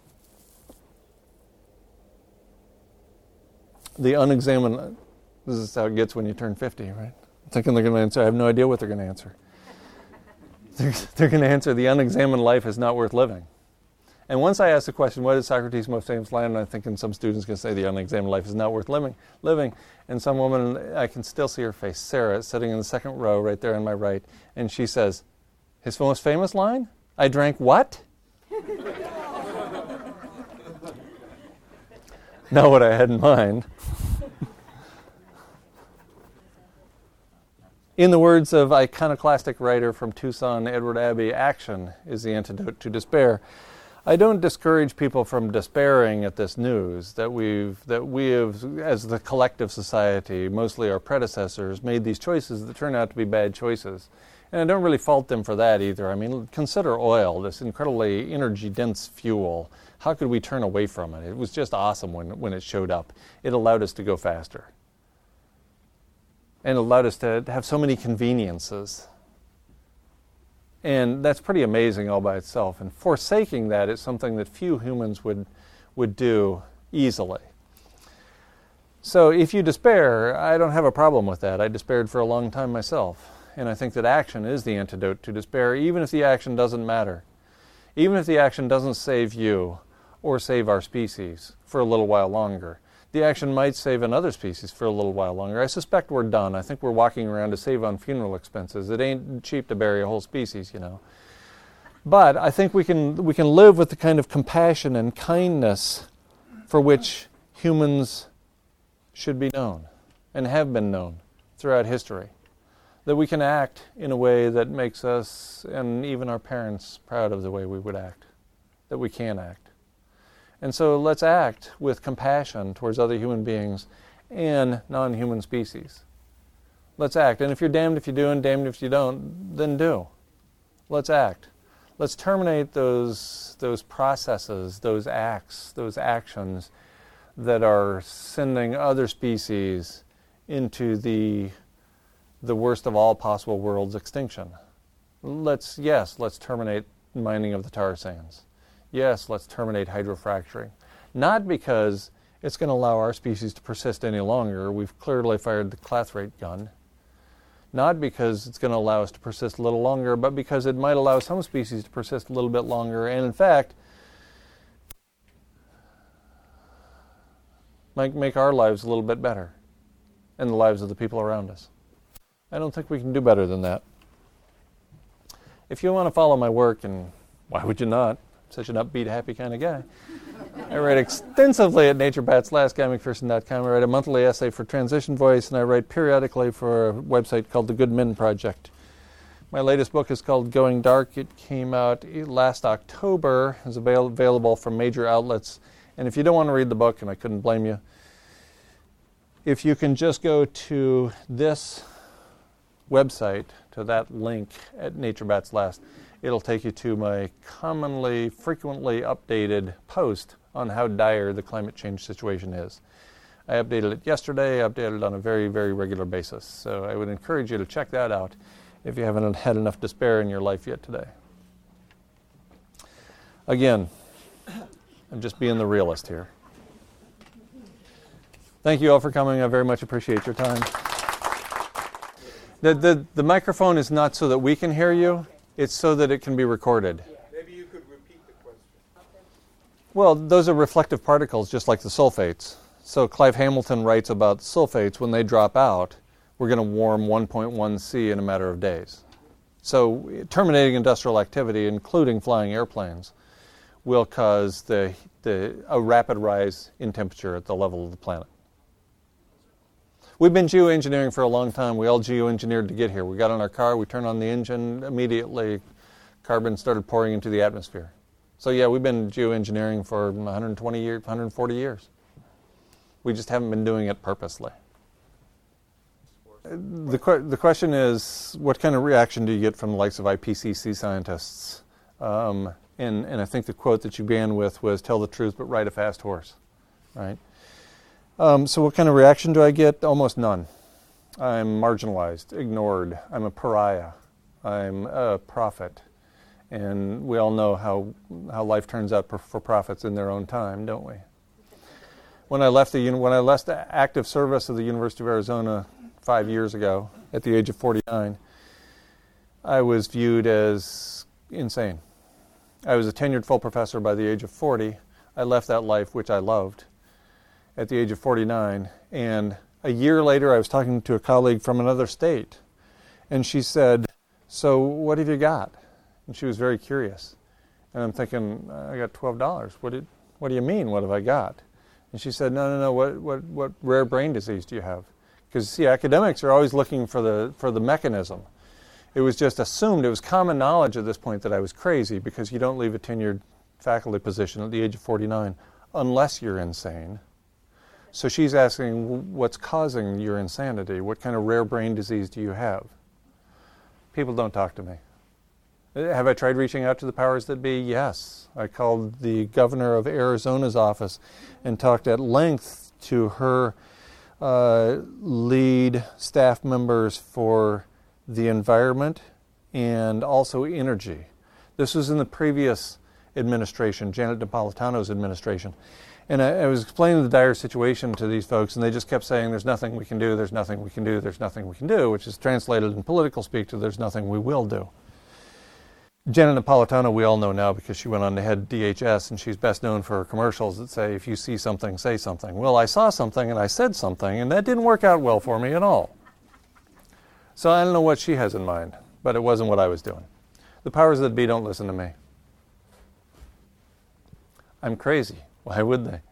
the unexamined, this is how it gets when you turn fifty, right? I'm thinking they're going to answer, I have no idea what they're going to answer. They're, they're going to answer, the unexamined life is not worth living. And once I ask the question, what is Socrates' most famous line? And I'm thinking some students can say the unexamined life is not worth living. living. And some woman, I can still see her face, Sarah, sitting in the second row right there on my right. And she says, his most famous line? I drank what? Not what I had in mind. In the words of iconoclastic writer from Tucson, Edward Abbey, action is the antidote to despair. I don't discourage people from despairing at this news that we've that we have, as the collective society, mostly our predecessors, made these choices that turn out to be bad choices. And I don't really fault them for that either. I mean, consider oil, this incredibly energy-dense fuel. How could we turn away from it? It was just awesome when, when it showed up. It allowed us to go faster. And allowed us to have so many conveniences. And that's pretty amazing all by itself. And forsaking that is something that few humans would, would do easily. So if you despair, I don't have a problem with that. I despaired for a long time myself. And I think that action is the antidote to despair, even if the action doesn't matter. Even if the action doesn't save you or save our species for a little while longer. The action might save another species for a little while longer. I suspect we're done. I think we're walking around to save on funeral expenses. It ain't cheap to bury a whole species, you know. But I think we can we can live with the kind of compassion and kindness for which humans should be known and have been known throughout history. That we can act in a way that makes us and even our parents proud of the way we would act. That we can act. And so let's act with compassion towards other human beings and non-human species. Let's act. And if you're damned if you do and damned if you don't, then do. Let's act. Let's terminate those, those processes, those acts, those actions that are sending other species into the, the worst of all possible worlds, extinction. Let's, yes, let's terminate mining of the tar sands. Yes, let's terminate hydrofracturing. Not because it's going to allow our species to persist any longer. We've clearly fired the Clathrate gun. Not because it's going to allow us to persist a little longer, but because it might allow some species to persist a little bit longer, and in fact, might make our lives a little bit better, and the lives of the people around us. I don't think we can do better than that. If you want to follow my work, and why would you not? I'm such an upbeat, happy kind of guy. I write extensively at NatureBats Last Guy McPherson dot com. I write a monthly essay for Transition Voice, and I write periodically for a website called The Good Men Project. My latest book is called Going Dark. It came out last October. It's avail- available from major outlets. And if you don't want to read the book, and I couldn't blame you, if you can just go to this website, to that link at NatureBats Last, it'll take you to my commonly, frequently updated post on how dire the climate change situation is. I updated it yesterday. I updated it on a very, very regular basis. So I would encourage you to check that out if you haven't had enough despair in your life yet today. Again, I'm just being the realist here. Thank you all for coming. I very much appreciate your time. The, the, the microphone is not so that we can hear you. It's so that it can be recorded. Maybe you could repeat the question. Well, those are reflective particles, just like the sulfates. So Clive Hamilton writes about sulfates. When they drop out, we're going to warm one point one C in a matter of days. So terminating industrial activity, including flying airplanes, will cause the, the, a rapid rise in temperature at the level of the planet. We've been geoengineering for a long time. We all geoengineered to get here. We got in our car, we turned on the engine, immediately carbon started pouring into the atmosphere. So yeah, we've been geoengineering for one hundred twenty years, one hundred forty years. We just haven't been doing it purposely. The, que- the question is, what kind of reaction do you get from the likes of I P C C scientists? Um, and, and I think the quote that you began with was, tell the truth but ride a fast horse, right? Um, so what kind of reaction do I get? Almost none. I'm marginalized, ignored. I'm a pariah. I'm a prophet. And we all know how how life turns out for, for prophets in their own time, don't we? When I left the when I left the active service of the University of Arizona five years ago, at the age of forty-nine, I was viewed as insane. I was a tenured full professor by the age of forty. I left that life, which I loved, at the age of forty-nine, and a year later I was talking to a colleague from another state, and she said, so what have you got? And she was very curious. And I'm thinking, I got twelve dollars. What did, what do you mean, what have I got? And she said, no, no, no, what, what, what rare brain disease do you have? Because, see, academics are always looking for the, for the mechanism. It was just assumed, it was common knowledge at this point that I was crazy, because you don't leave a tenured faculty position at the age of forty-nine unless you're insane. So she's asking, what's causing your insanity? What kind of rare brain disease do you have? People don't talk to me. Have I tried reaching out to the powers that be? Yes. I called the governor of Arizona's office and talked at length to her uh, lead staff members for the environment and also energy. This was in the previous administration, Janet Napolitano's administration. And I, I was explaining the dire situation to these folks, and they just kept saying, there's nothing we can do, there's nothing we can do, there's nothing we can do, which is translated in political speak to there's nothing we will do. Janet Napolitano, we all know now because she went on to head D H S, and she's best known for her commercials that say, if you see something, say something. Well, I saw something and I said something, and that didn't work out well for me at all. So I don't know what she has in mind, but it wasn't what I was doing. The powers that be don't listen to me. I'm crazy. Why would they?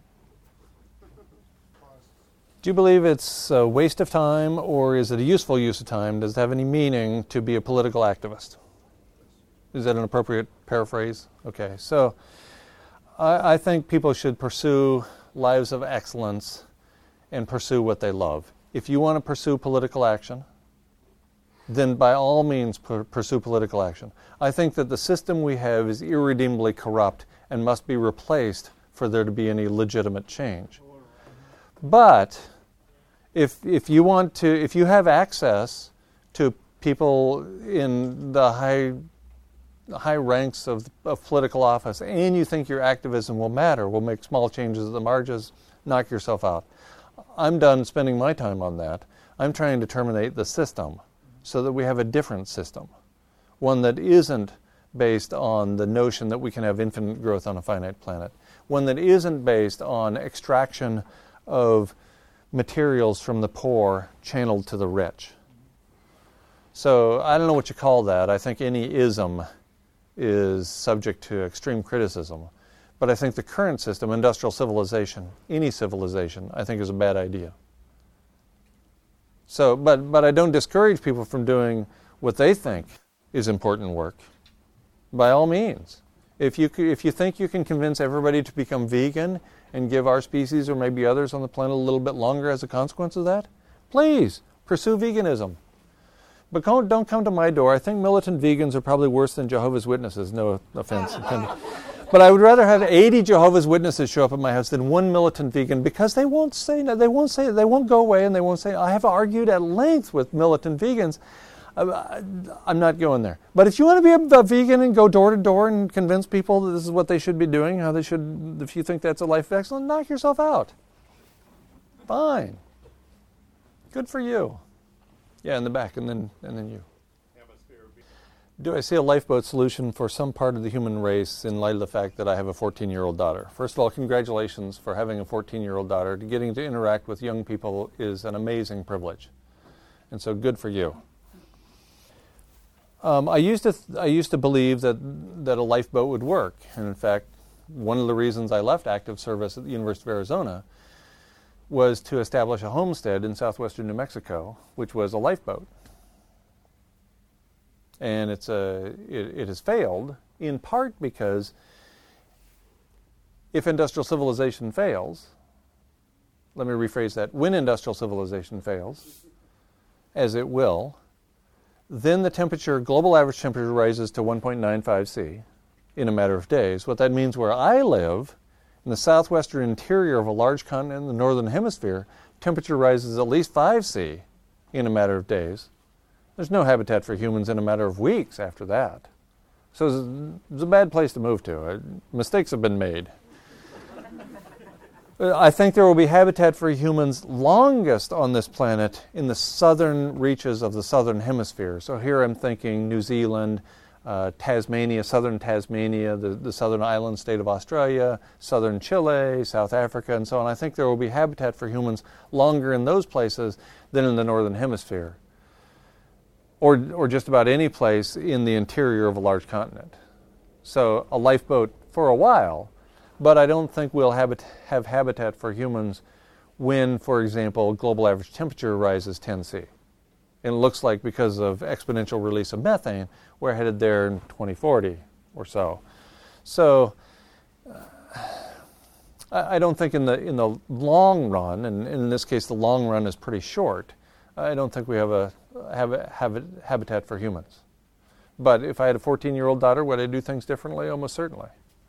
Do you believe it's a waste of time, or is it a useful use of time? Does it have any meaning to be a political activist? Is that an appropriate paraphrase? Okay, so I, I think people should pursue lives of excellence and pursue what they love. If you want to pursue political action, then by all means pu- pursue political action. I think that the system we have is irredeemably corrupt and must be replaced for there to be any legitimate change. But if if you want to, if you have access to people in the high high ranks of, of political office, and you think your activism will matter, will make small changes at the margins, knock yourself out. I'm done spending my time on that. I'm trying to terminate the system so that we have a different system, one that isn't based on the notion that we can have infinite growth on a finite planet, one that isn't based on extraction of materials from the poor channeled to the rich. So I don't know what you call that. I think any ism is subject to extreme criticism. But I think the current system, industrial civilization, any civilization, I think is a bad idea. So, but but I don't discourage people from doing what they think is important work. By all means. If you if you think you can convince everybody to become vegan and give our species or maybe others on the planet a little bit longer as a consequence of that, please pursue veganism. But don't, don't come to my door. I think militant vegans are probably worse than Jehovah's Witnesses. No offense intended. But I would rather have eighty Jehovah's Witnesses show up at my house than one militant vegan, because they won't say they won't say they won't go away and they won't say. I have argued at length with militant vegans. I'm not going there. But if you want to be a, a vegan and go door to door and convince people that this is what they should be doing, how they should, if you think that's a life of excellence, knock yourself out. Fine. Good for you. Yeah, in the back, and then and then you. Do I see a lifeboat solution for some part of the human race in light of the fact that I have a fourteen-year-old daughter? First of all, congratulations for having a fourteen-year-old daughter. Getting to interact with young people is an amazing privilege. And so good for you. Um, I used to th- I used to believe that that a lifeboat would work. And in fact, one of the reasons I left active service at the University of Arizona was to establish a homestead in southwestern New Mexico, which was a lifeboat. And it's a it, it has failed in part because if industrial civilization fails, let me rephrase that, when industrial civilization fails, as it will, then the temperature, global average temperature rises to one point nine five C in a matter of days. What that means where I live, in the southwestern interior of a large continent in the northern hemisphere, temperature rises at least five C in a matter of days. There's no habitat for humans in a matter of weeks after that. So it's, it's a bad place to move to. Uh, mistakes have been made. I think there will be habitat for humans longest on this planet in the southern reaches of the southern hemisphere. So here I'm thinking New Zealand, uh, Tasmania, southern Tasmania, the, the southern island state of Australia, southern Chile, South Africa, and so on. I think there will be habitat for humans longer in those places than in the northern hemisphere, or or just about any place in the interior of a large continent. So a lifeboat for a while, but I don't think we'll habit- have habitat for humans when, for example, global average temperature rises ten C. And it looks like because of exponential release of methane, we're headed there in twenty forty or so. So uh, I, I don't think in the in the long run, and in this case the long run is pretty short, I don't think we have a have a, have a habitat for humans. But if I had a fourteen-year-old daughter, would I do things differently? Almost certainly.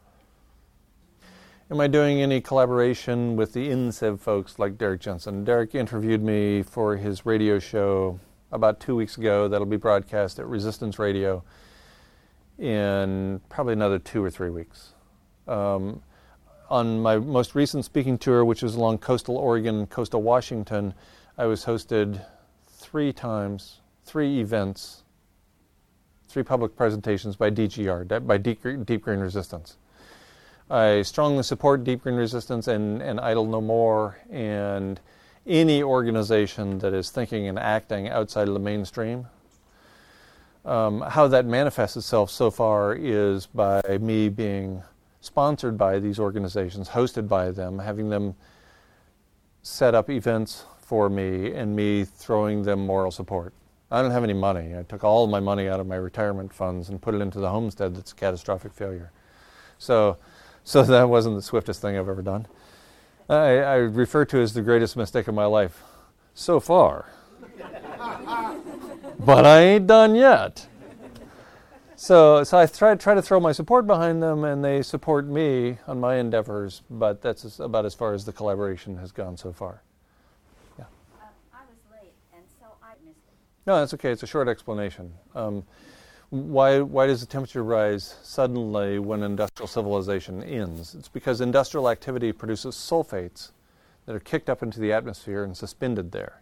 Am I doing any collaboration with the I N S E V folks like Derek Jensen? Derek interviewed me for his radio show about two weeks ago. That'll be broadcast at Resistance Radio in probably another two or three weeks. Um, on my most recent speaking tour, which was along coastal Oregon and coastal Washington, I was hosted three times, three events, three public presentations by D G R, by Deep, Deep Green Resistance. I strongly support Deep Green Resistance and, and Idle No More and any organization that is thinking and acting outside of the mainstream. Um, how that manifests itself so far is by me being sponsored by these organizations, hosted by them, having them set up events for me, and me throwing them moral support. I don't have any money. I took all of my money out of my retirement funds and put it into the homestead that's a catastrophic failure. So So that wasn't the swiftest thing I've ever done. I, I refer to it as the greatest mistake of my life so far. but I ain't done yet. So, so I try, try to throw my support behind them, and they support me on my endeavors, but that's as, about as far as the collaboration has gone so far. Yeah. Uh, I was late, and so I missed it. No, that's okay. It's a short explanation. Um, why, why does the temperature rise suddenly when industrial civilization ends? It's because industrial activity produces sulfates that are kicked up into the atmosphere and suspended there.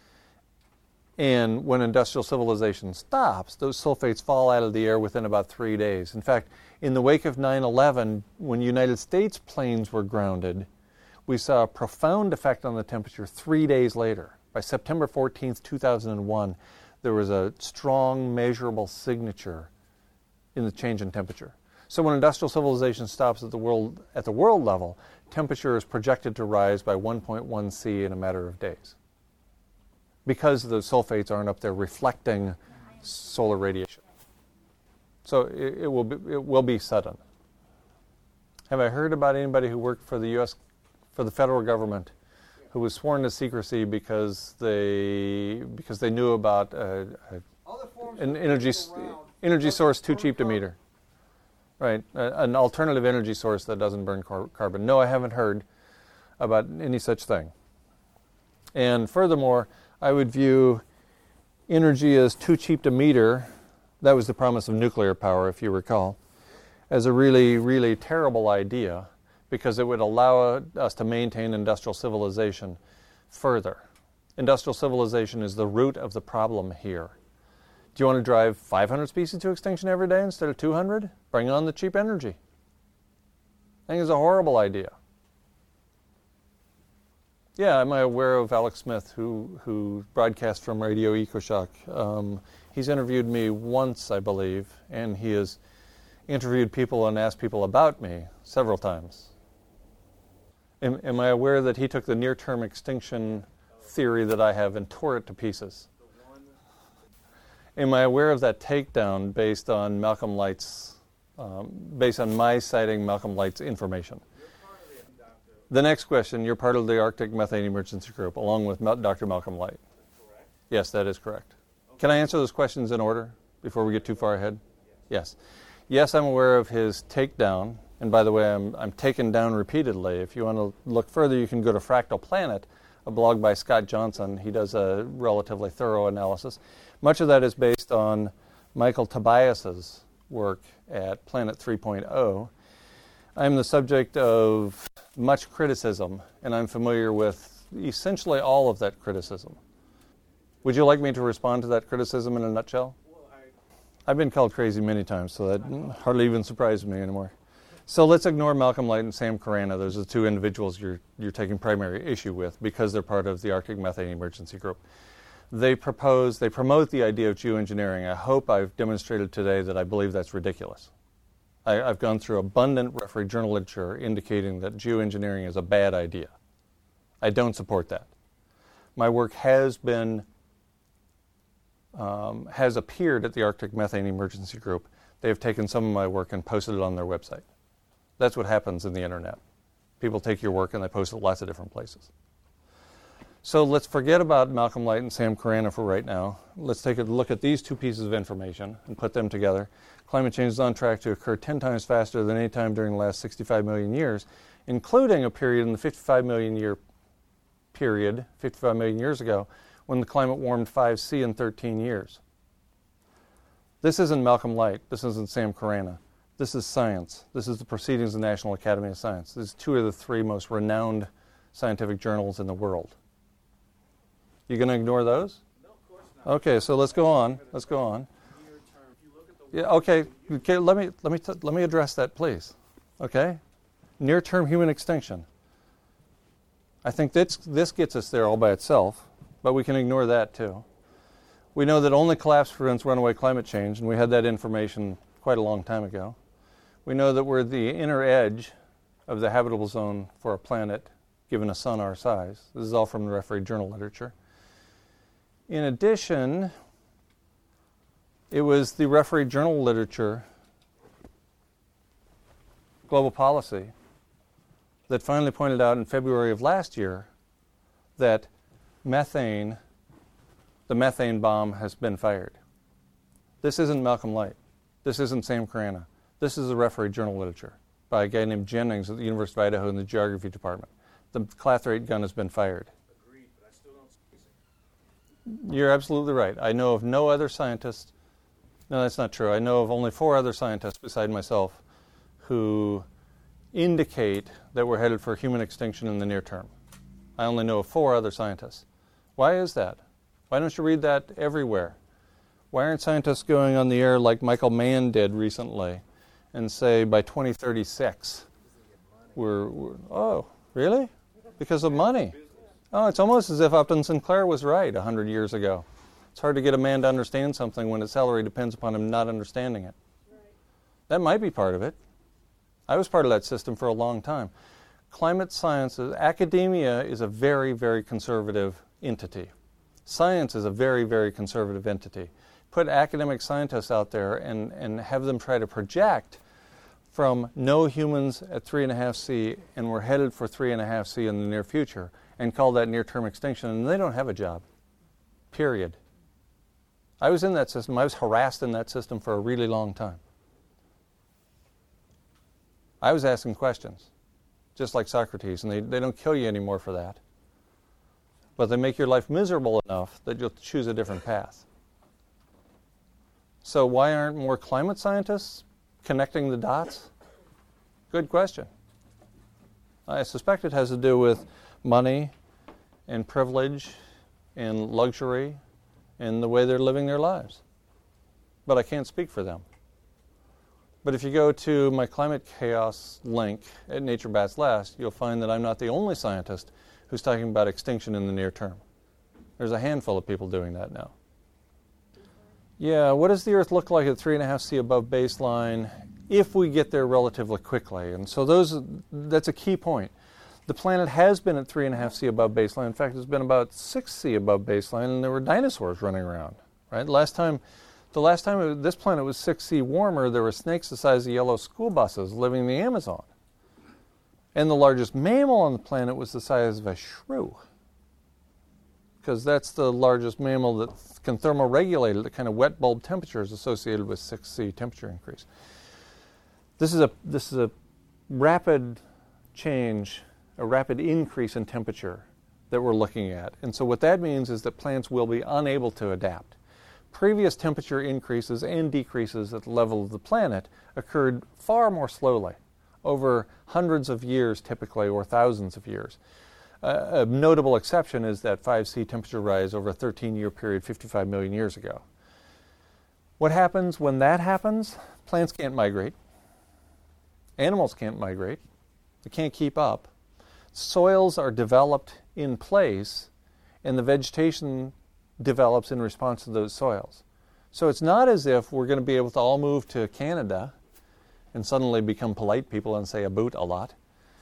And when industrial civilization stops, those sulfates fall out of the air within about three days. In fact, in the wake of nine eleven, when United States planes were grounded, we saw a profound effect on the temperature three days later. By September fourteenth, two thousand one, there was a strong, measurable signature in the change in temperature. So when industrial civilization stops at the world, at the world level, temperature is projected to rise by one point one C in a matter of days, because the sulfates aren't up there reflecting solar radiation. So it, it will be, it will be sudden. Have I heard about anybody who worked for the U S, for the federal government, who was sworn to secrecy because they because they knew about uh, a, an energy energy source too cheap to meter, right? A, an alternative energy source that doesn't burn car- carbon. No, I haven't heard about any such thing. And furthermore, I would view energy as too cheap to meter. That was the promise of nuclear power, if you recall, as a really, really terrible idea, because it would allow us to maintain industrial civilization further. Industrial civilization is the root of the problem here. Do you want to drive five hundred species to extinction every day instead of two hundred? Bring on the cheap energy. I think it's a horrible idea. Yeah, am I aware of Alex Smith, who, who broadcasts from Radio EcoShock? Um, he's interviewed me once, I believe, and he has interviewed people and asked people about me several times. Am, am I aware that he took the near-term extinction theory that I have and tore it to pieces? Am I aware of that takedown based on Malcolm Light's, um, based on my citing Malcolm Light's information? The next question, you're part of the Arctic Methane Emergency Group, along with Doctor Malcolm Light. Correct. Yes, that is correct. Okay. Can I answer those questions in order before we get too far ahead? Yes. Yes, I'm aware of his takedown. And by the way, I'm, I'm taken down repeatedly. If you want to look further, you can go to Fractal Planet, a blog by Scott Johnson. He does a relatively thorough analysis. Much of that is based on Michael Tobias's work at Planet three point oh. I'm the subject of much criticism, and I'm familiar with essentially all of that criticism. Would you like me to respond to that criticism in a nutshell? Well, I, I've been called crazy many times, so that hardly even surprises me anymore. So let's ignore Malcolm Light and Sam Carana. Those are the two individuals you're, you're taking primary issue with because they're part of the Arctic Methane Emergency Group. They propose, they promote the idea of geoengineering. I hope I've demonstrated today that I believe that's ridiculous. I, I've gone through abundant referee journal literature indicating that geoengineering is a bad idea. I don't support that. My work has been, um, has appeared at the Arctic Methane Emergency Group. They have taken some of my work and posted it on their website. That's what happens in the internet. People take your work and they post it lots of different places. So let's forget about Malcolm Light and Sam Carana for right now. Let's take a look at these two pieces of information and put them together. Climate change is on track to occur ten times faster than any time during the last sixty-five million years, including a period in the fifty-five million year period, fifty-five million years ago, when the climate warmed five C in thirteen years. This isn't Malcolm Light. This isn't Sam Carana. This is science. This is the Proceedings of the National Academy of Science. This is two of the three most renowned scientific journals in the world. You going to ignore those? No, of course not. Okay, so let's go on. Let's go on. Yeah, okay. Okay, let me let me t- let me address that, please. Okay? Near-term human extinction. I think this this gets us there all by itself, but we can ignore that too. We know that only collapse prevents runaway climate change, and we had that information quite a long time ago. We know that we're the inner edge of the habitable zone for a planet, given a sun our size. This is all from the referee journal literature. In addition, it was the referee journal literature, Global Policy, that finally pointed out in February of last year that methane the methane bomb has been fired. This isn't Malcolm Light. This isn't Sam Carana. This is the referee journal literature by a guy named Jennings at the University of Idaho in the geography department. The Clathrate gun has been fired. Agreed, but I still don't see it. You're absolutely right. I know of no other scientist. No, that's not true. I know of only four other scientists beside myself who indicate that we're headed for human extinction in the near term. I only know of four other scientists. Why is that? Why don't you read that everywhere? Why aren't scientists going on the air like Michael Mann did recently and say by twenty thirty-six we're, we're oh, really? Because of money. Oh, it's almost as if Upton Sinclair was right one hundred years ago. It's hard to get a man to understand something when his salary depends upon him not understanding it. That might be part of it. I was part of that system for a long time. Climate sciences, academia is a very, very conservative entity. Science is a very, very conservative entity. Put academic scientists out there and, and have them try to project from no humans at three and a half C and we're headed for three and a half C in the near future and call that near-term extinction, and they don't have a job, period. I was in that system. I was harassed in that system for a really long time. I was asking questions, just like Socrates, and they, they don't kill you anymore for that. But they make your life miserable enough that you'll choose a different path. So why aren't more climate scientists connecting the dots? Good question. I suspect it has to do with money and privilege and luxury and the way they're living their lives. But I can't speak for them. But if you go to my Climate Chaos link at Nature Bats Last, you'll find that I'm not the only scientist who's talking about extinction in the near term. There's a handful of people doing that now. Yeah, what does the Earth look like at three and a half C above baseline if we get there relatively quickly? And so those that's a key point. The planet has been at three and a half C above baseline. In fact, it's been about six C above baseline, and there were dinosaurs running around. Right? Last time, the last time it, this planet was six C warmer, there were snakes the size of yellow school buses living in the Amazon. And the largest mammal on the planet was the size of a shrew, because that's the largest mammal that can thermoregulate at the kind of wet bulb temperatures associated with six C temperature increase. This is a this is a rapid change, a rapid increase in temperature that we're looking at. And so what that means is that plants will be unable to adapt. Previous temperature increases and decreases at the level of the planet occurred far more slowly, over hundreds of years typically, or thousands of years. Uh, a notable exception is that five C temperature rise over a thirteen-year period fifty-five million years ago. What happens when that happens? Plants can't migrate. Animals can't migrate. They can't keep up. Soils are developed in place, and the vegetation develops in response to those soils. So it's not as if we're going to be able to all move to Canada and suddenly become polite people and say a boot a lot.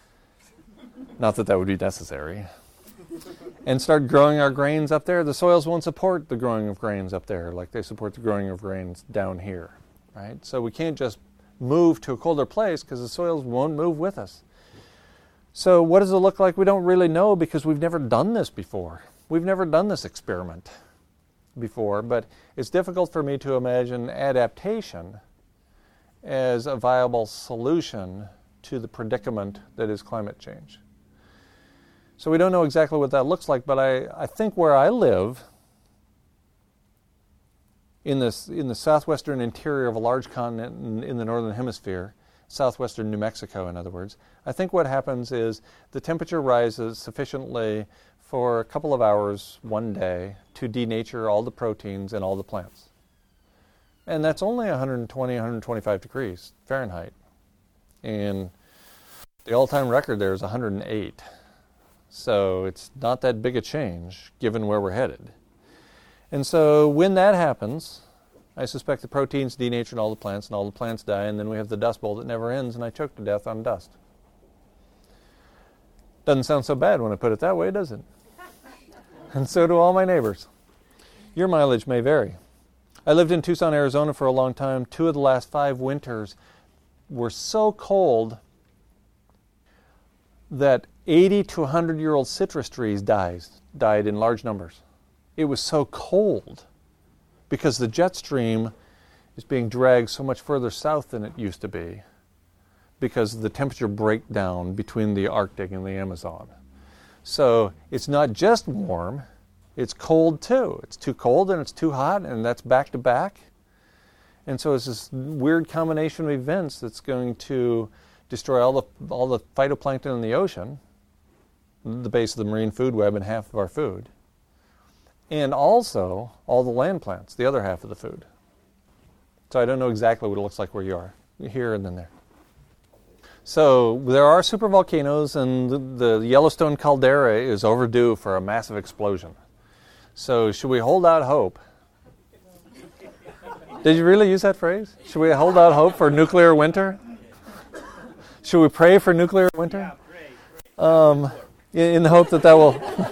Not that that would be necessary. And start growing our grains up there. The soils won't support the growing of grains up there like they support the growing of grains down here, right? So we can't just move to a colder place because the soils won't move with us. So what does it look like? We don't really know because we've never done this before. We've never done this experiment before, but it's difficult for me to imagine adaptation as a viable solution to the predicament that is climate change. So we don't know exactly what that looks like, but I, I think where I live, in, this, in the southwestern interior of a large continent in, in the northern hemisphere, southwestern New Mexico in other words, I think what happens is the temperature rises sufficiently for a couple of hours one day to denature all the proteins in all the plants. And that's only one hundred twenty, one hundred twenty-five degrees Fahrenheit. And the all-time record there is one hundred eight. So it's not that big a change given where we're headed. And so when that happens, I suspect the proteins denature in all the plants and all the plants die, and then we have the dust bowl that never ends, and I choke to death on dust. Doesn't sound so bad when I put it that way, does it? And so do all my neighbors. Your mileage may vary. I lived in Tucson, Arizona for a long time. Two of the last five winters were so cold that eighty to one hundred year old citrus trees dies, died in large numbers. it was so cold because the jet stream is being dragged so much further south than it used to be because of the temperature breakdown between the Arctic and the Amazon. So it's not just warm, it's cold too. It's too cold and it's too hot, and that's back to back. And so it's this weird combination of events that's going to destroy all the all the phytoplankton in the ocean, the base of the marine food web and half of our food, and also all the land plants, the other half of the food. So I don't know exactly what it looks like where you are, here and then there. So there are supervolcanoes, and the, the Yellowstone caldera is overdue for a massive explosion. So should we hold out hope? Did you really use that phrase? Should we hold out hope for nuclear winter? Should we pray for nuclear winter? Um, in, in the hope that that will,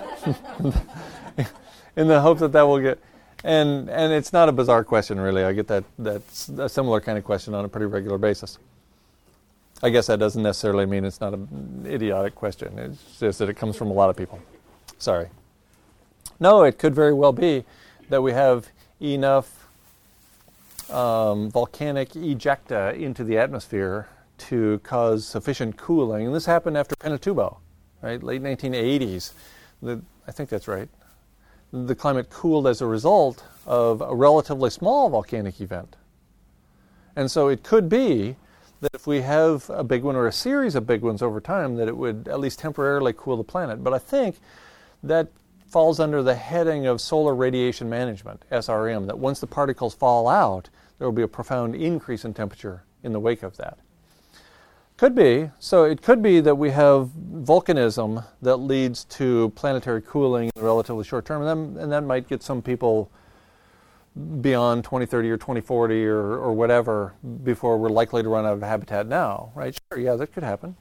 in the hope that that will get, and and it's not a bizarre question really. I get that that's a similar kind of question on a pretty regular basis. I guess that doesn't necessarily mean it's not an idiotic question. It's just that it comes from a lot of people. Sorry. No, it could very well be that we have enough um, volcanic ejecta into the atmosphere to cause sufficient cooling. And this happened after Pinatubo, right? Late nineteen eighties. The, I think that's right. The climate cooled as a result of a relatively small volcanic event. And so it could be that if we have a big one or a series of big ones over time, that it would at least temporarily cool the planet. But I think that falls under the heading of solar radiation management, S R M, that once the particles fall out, there will be a profound increase in temperature in the wake of that. Could be. So it could be that we have volcanism that leads to planetary cooling in the relatively short term, and, then, and that might get some people beyond twenty thirty or twenty forty or, or whatever before we're likely to run out of habitat now, right? Sure, yeah, that could happen.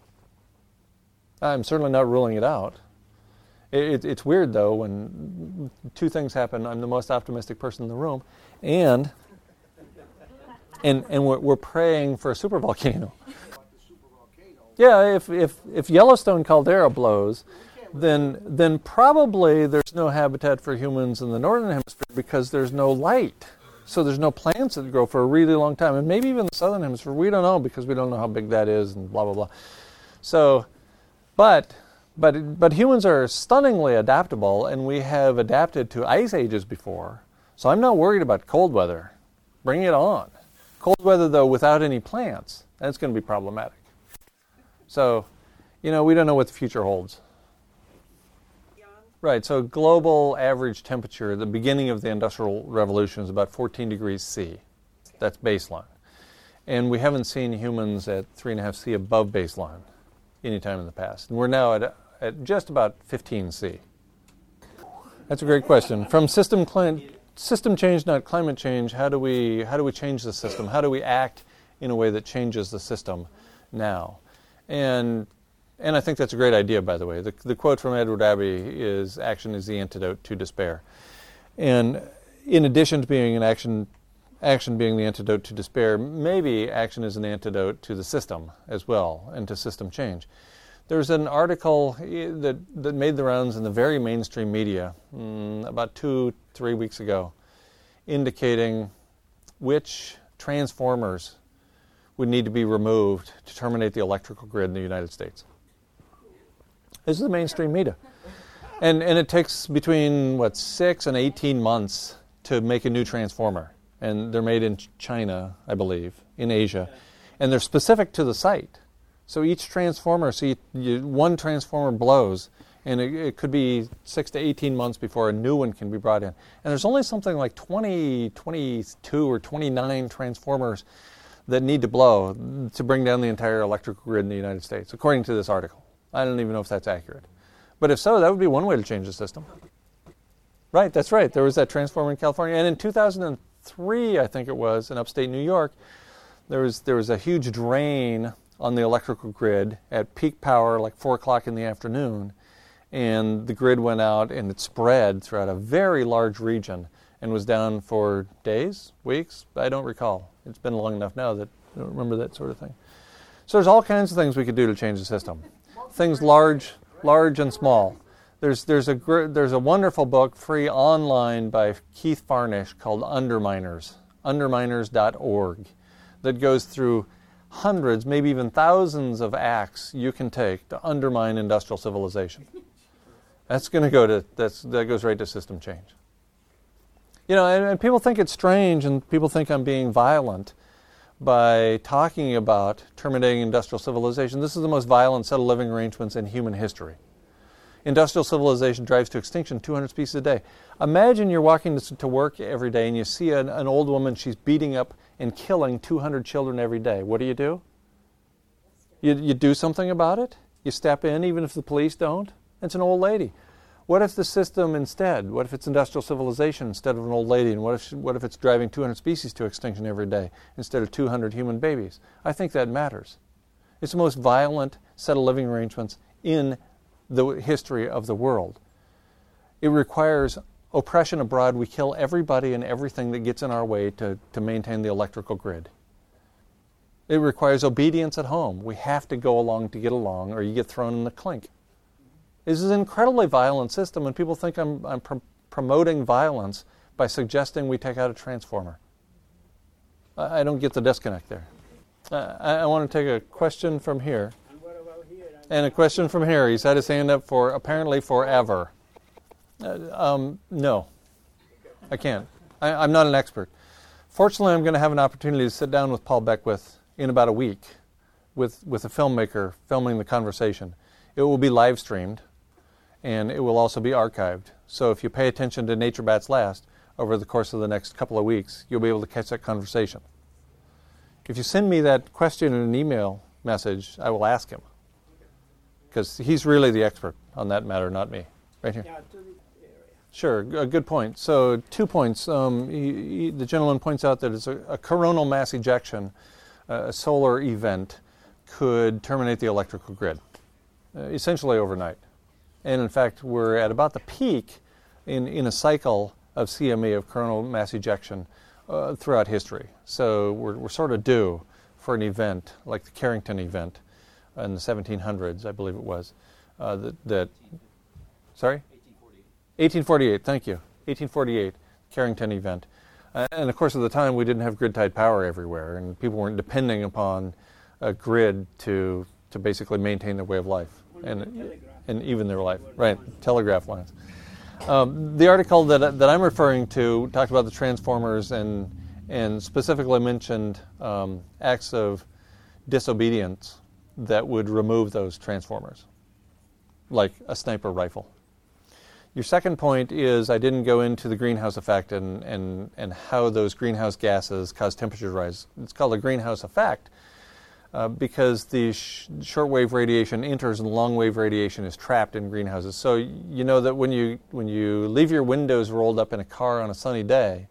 I'm certainly not ruling it out. It, it, it's weird, though, when two things happen. I'm the most optimistic person in the room, and and, and we're, we're praying for a supervolcano. Yeah, if, if, if Yellowstone caldera blows, then then probably there's no habitat for humans in the northern hemisphere because there's no light. So there's no plants that grow for a really long time. And maybe even the southern hemisphere, we don't know because we don't know how big that is and blah, blah, blah. So, but but but humans are stunningly adaptable, and we have adapted to ice ages before. So I'm not worried about cold weather. Bring it on. Cold weather, though, without any plants, that's going to be problematic. So, you know, we don't know what the future holds. Right, so global average temperature at the beginning of the Industrial Revolution is about fourteen degrees C. That's baseline. And we haven't seen humans at three point five C above baseline any time in the past. And we're now at, at just about fifteen C. That's a great question. From system cli- system change, not climate change, how do we how do we change the system? How do we act in a way that changes the system now? And And I think that's a great idea, by the way. The, the quote from Edward Abbey is, "Action is the antidote to despair." And in addition to being an action, action being the antidote to despair, maybe action is an antidote to the system as well, and to system change. There's an article that, that made the rounds in the very mainstream media mm, about two, three weeks ago, indicating which transformers would need to be removed to terminate the electrical grid in the United States. This is the mainstream media. And and it takes between, what, six and eighteen months to make a new transformer. And they're made in China, I believe, in Asia. And they're specific to the site. So each transformer, so you, you, one transformer blows, and it, it could be six to eighteen months before a new one can be brought in. And there's only something like twenty, twenty-two or twenty-nine transformers that need to blow to bring down the entire electrical grid in the United States, according to this article. I don't even know if that's accurate. But if so, that would be one way to change the system. Right, that's right. There was that transformer in California. And in two thousand three, I think it was, in upstate New York, there was there was a huge drain on the electrical grid at peak power, like four o'clock in the afternoon. And the grid went out and it spread throughout a very large region and was down for days, weeks, I don't recall. It's been long enough now that I don't remember that sort of thing. So there's all kinds of things we could do to change the system. Things large, large and small. There's there's a gr- there's a wonderful book free online by Keith Farnish called Underminers, underminers dot org, that goes through hundreds, maybe even thousands of acts you can take to undermine industrial civilization. That's going to go to that's that goes right to system change. You know, and, and people think it's strange, and people think I'm being violent by talking about terminating industrial civilization. This is the most violent set of living arrangements in human history. Industrial civilization drives to extinction two hundred species a day. Imagine you're walking to work every day and you see an, an old woman, she's beating up and killing two hundred children every day. What do you do? You, you do something about it? You step in even if the police don't? It's an old lady. What if the system instead, what if it's industrial civilization instead of an old lady? And what if, what if it's driving two hundred species to extinction every day instead of two hundred human babies? I think that matters. It's the most violent set of living arrangements in the history of the world. It requires oppression abroad. We kill everybody and everything that gets in our way to, to maintain the electrical grid. It requires obedience at home. We have to go along to get along, or you get thrown in the clink. This is an incredibly violent system, and people think I'm, I'm pr- promoting violence by suggesting we take out a transformer. I, I don't get the disconnect there. Uh, I, I want to take a question from here. And a question from here. He's had his hand up for apparently forever. Uh, um, no, I can't. I, I'm not an expert. Fortunately, I'm going to have an opportunity to sit down with Paul Beckwith in about a week with, with a filmmaker filming the conversation. It will be live streamed, and it will also be archived. So if you pay attention to Nature Bats Last over the course of the next couple of weeks, you'll be able to catch that conversation. If you send me that question in an email message, I will ask him, because he's really the expert on that matter, not me. Right here. Sure, a good point. So two points. Um, he, he, the gentleman points out that it's a, a coronal mass ejection, uh, a solar event, could terminate the electrical grid, uh, essentially overnight. And in fact, we're at about the peak in, in a cycle of C M E, of coronal mass ejection, uh, throughout history. So we're, we're sort of due for an event like the Carrington event in the seventeen hundreds, I believe it was, uh, that, that, sorry? eighteen forty-eight, thank you. eighteen forty-eight, Carrington event. Uh, and of course, at the time, we didn't have grid-tied power everywhere, and people weren't depending upon a grid to to basically maintain their way of life, and and even their life. Right, telegraph lines. Um, the article that that I'm referring to talked about the transformers and and specifically mentioned um, acts of disobedience that would remove those transformers, like a sniper rifle. Your second point is I didn't go into the greenhouse effect and, and, and how those greenhouse gases cause temperature rise. It's called a greenhouse effect uh, because the sh- shortwave radiation enters and long-wave radiation is trapped in greenhouses. So you know that when you when you leave your windows rolled up in a car on a sunny day,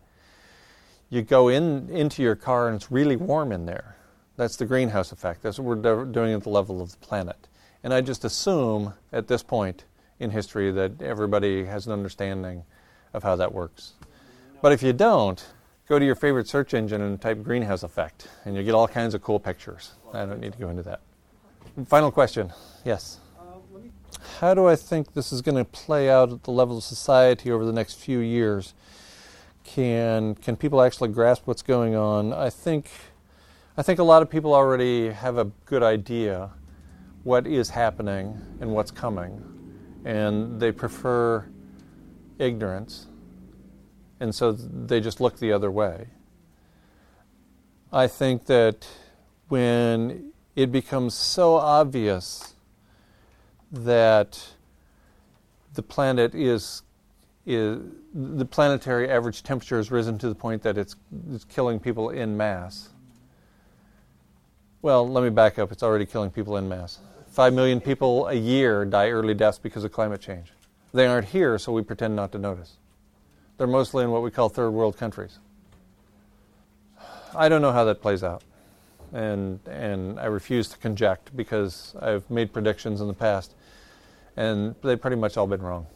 you go in into your car and it's really warm in there. That's the greenhouse effect. That's what we're do- doing at the level of the planet. And I just assume at this point in history that everybody has an understanding of how that works. But if you don't, go to your favorite search engine and type greenhouse effect, and you get all kinds of cool pictures. I don't need to go into that. Final question. Yes? How do I think this is going to play out at the level of society over the next few years? Can can people actually grasp what's going on? I think I think a lot of people already have a good idea what is happening and what's coming, and they prefer ignorance, and so they just look the other way. I think that when it becomes so obvious that the planet is is the planetary average temperature has risen to the point that it's, it's killing people en masse. Well, let me back up. It's already killing people en masse. Five million people a year die early deaths because of climate change. They aren't here, so we pretend not to notice. They're mostly in what we call third world countries. I don't know how that plays out. And and I refuse to conject because I've made predictions in the past, and they've pretty much all been wrong.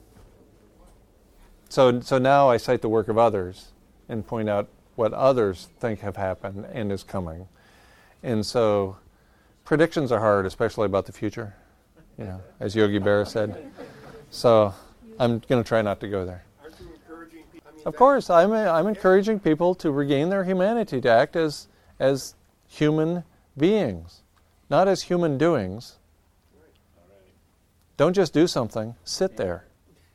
So so now I cite the work of others and point out what others think have happened and is coming. And so predictions are hard, especially about the future, you know, as Yogi Berra said. So I'm going to try not to go there. Aren't you encouraging people? I mean, Of that- course, I'm I'm encouraging people to regain their humanity, to act as as human beings, not as human doings. Don't just do something. Sit there.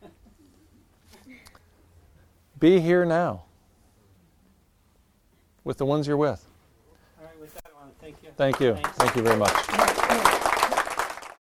Be here now with the ones you're with. All right, with that, I want to thank you. Thank you. Thanks. Thank you very much.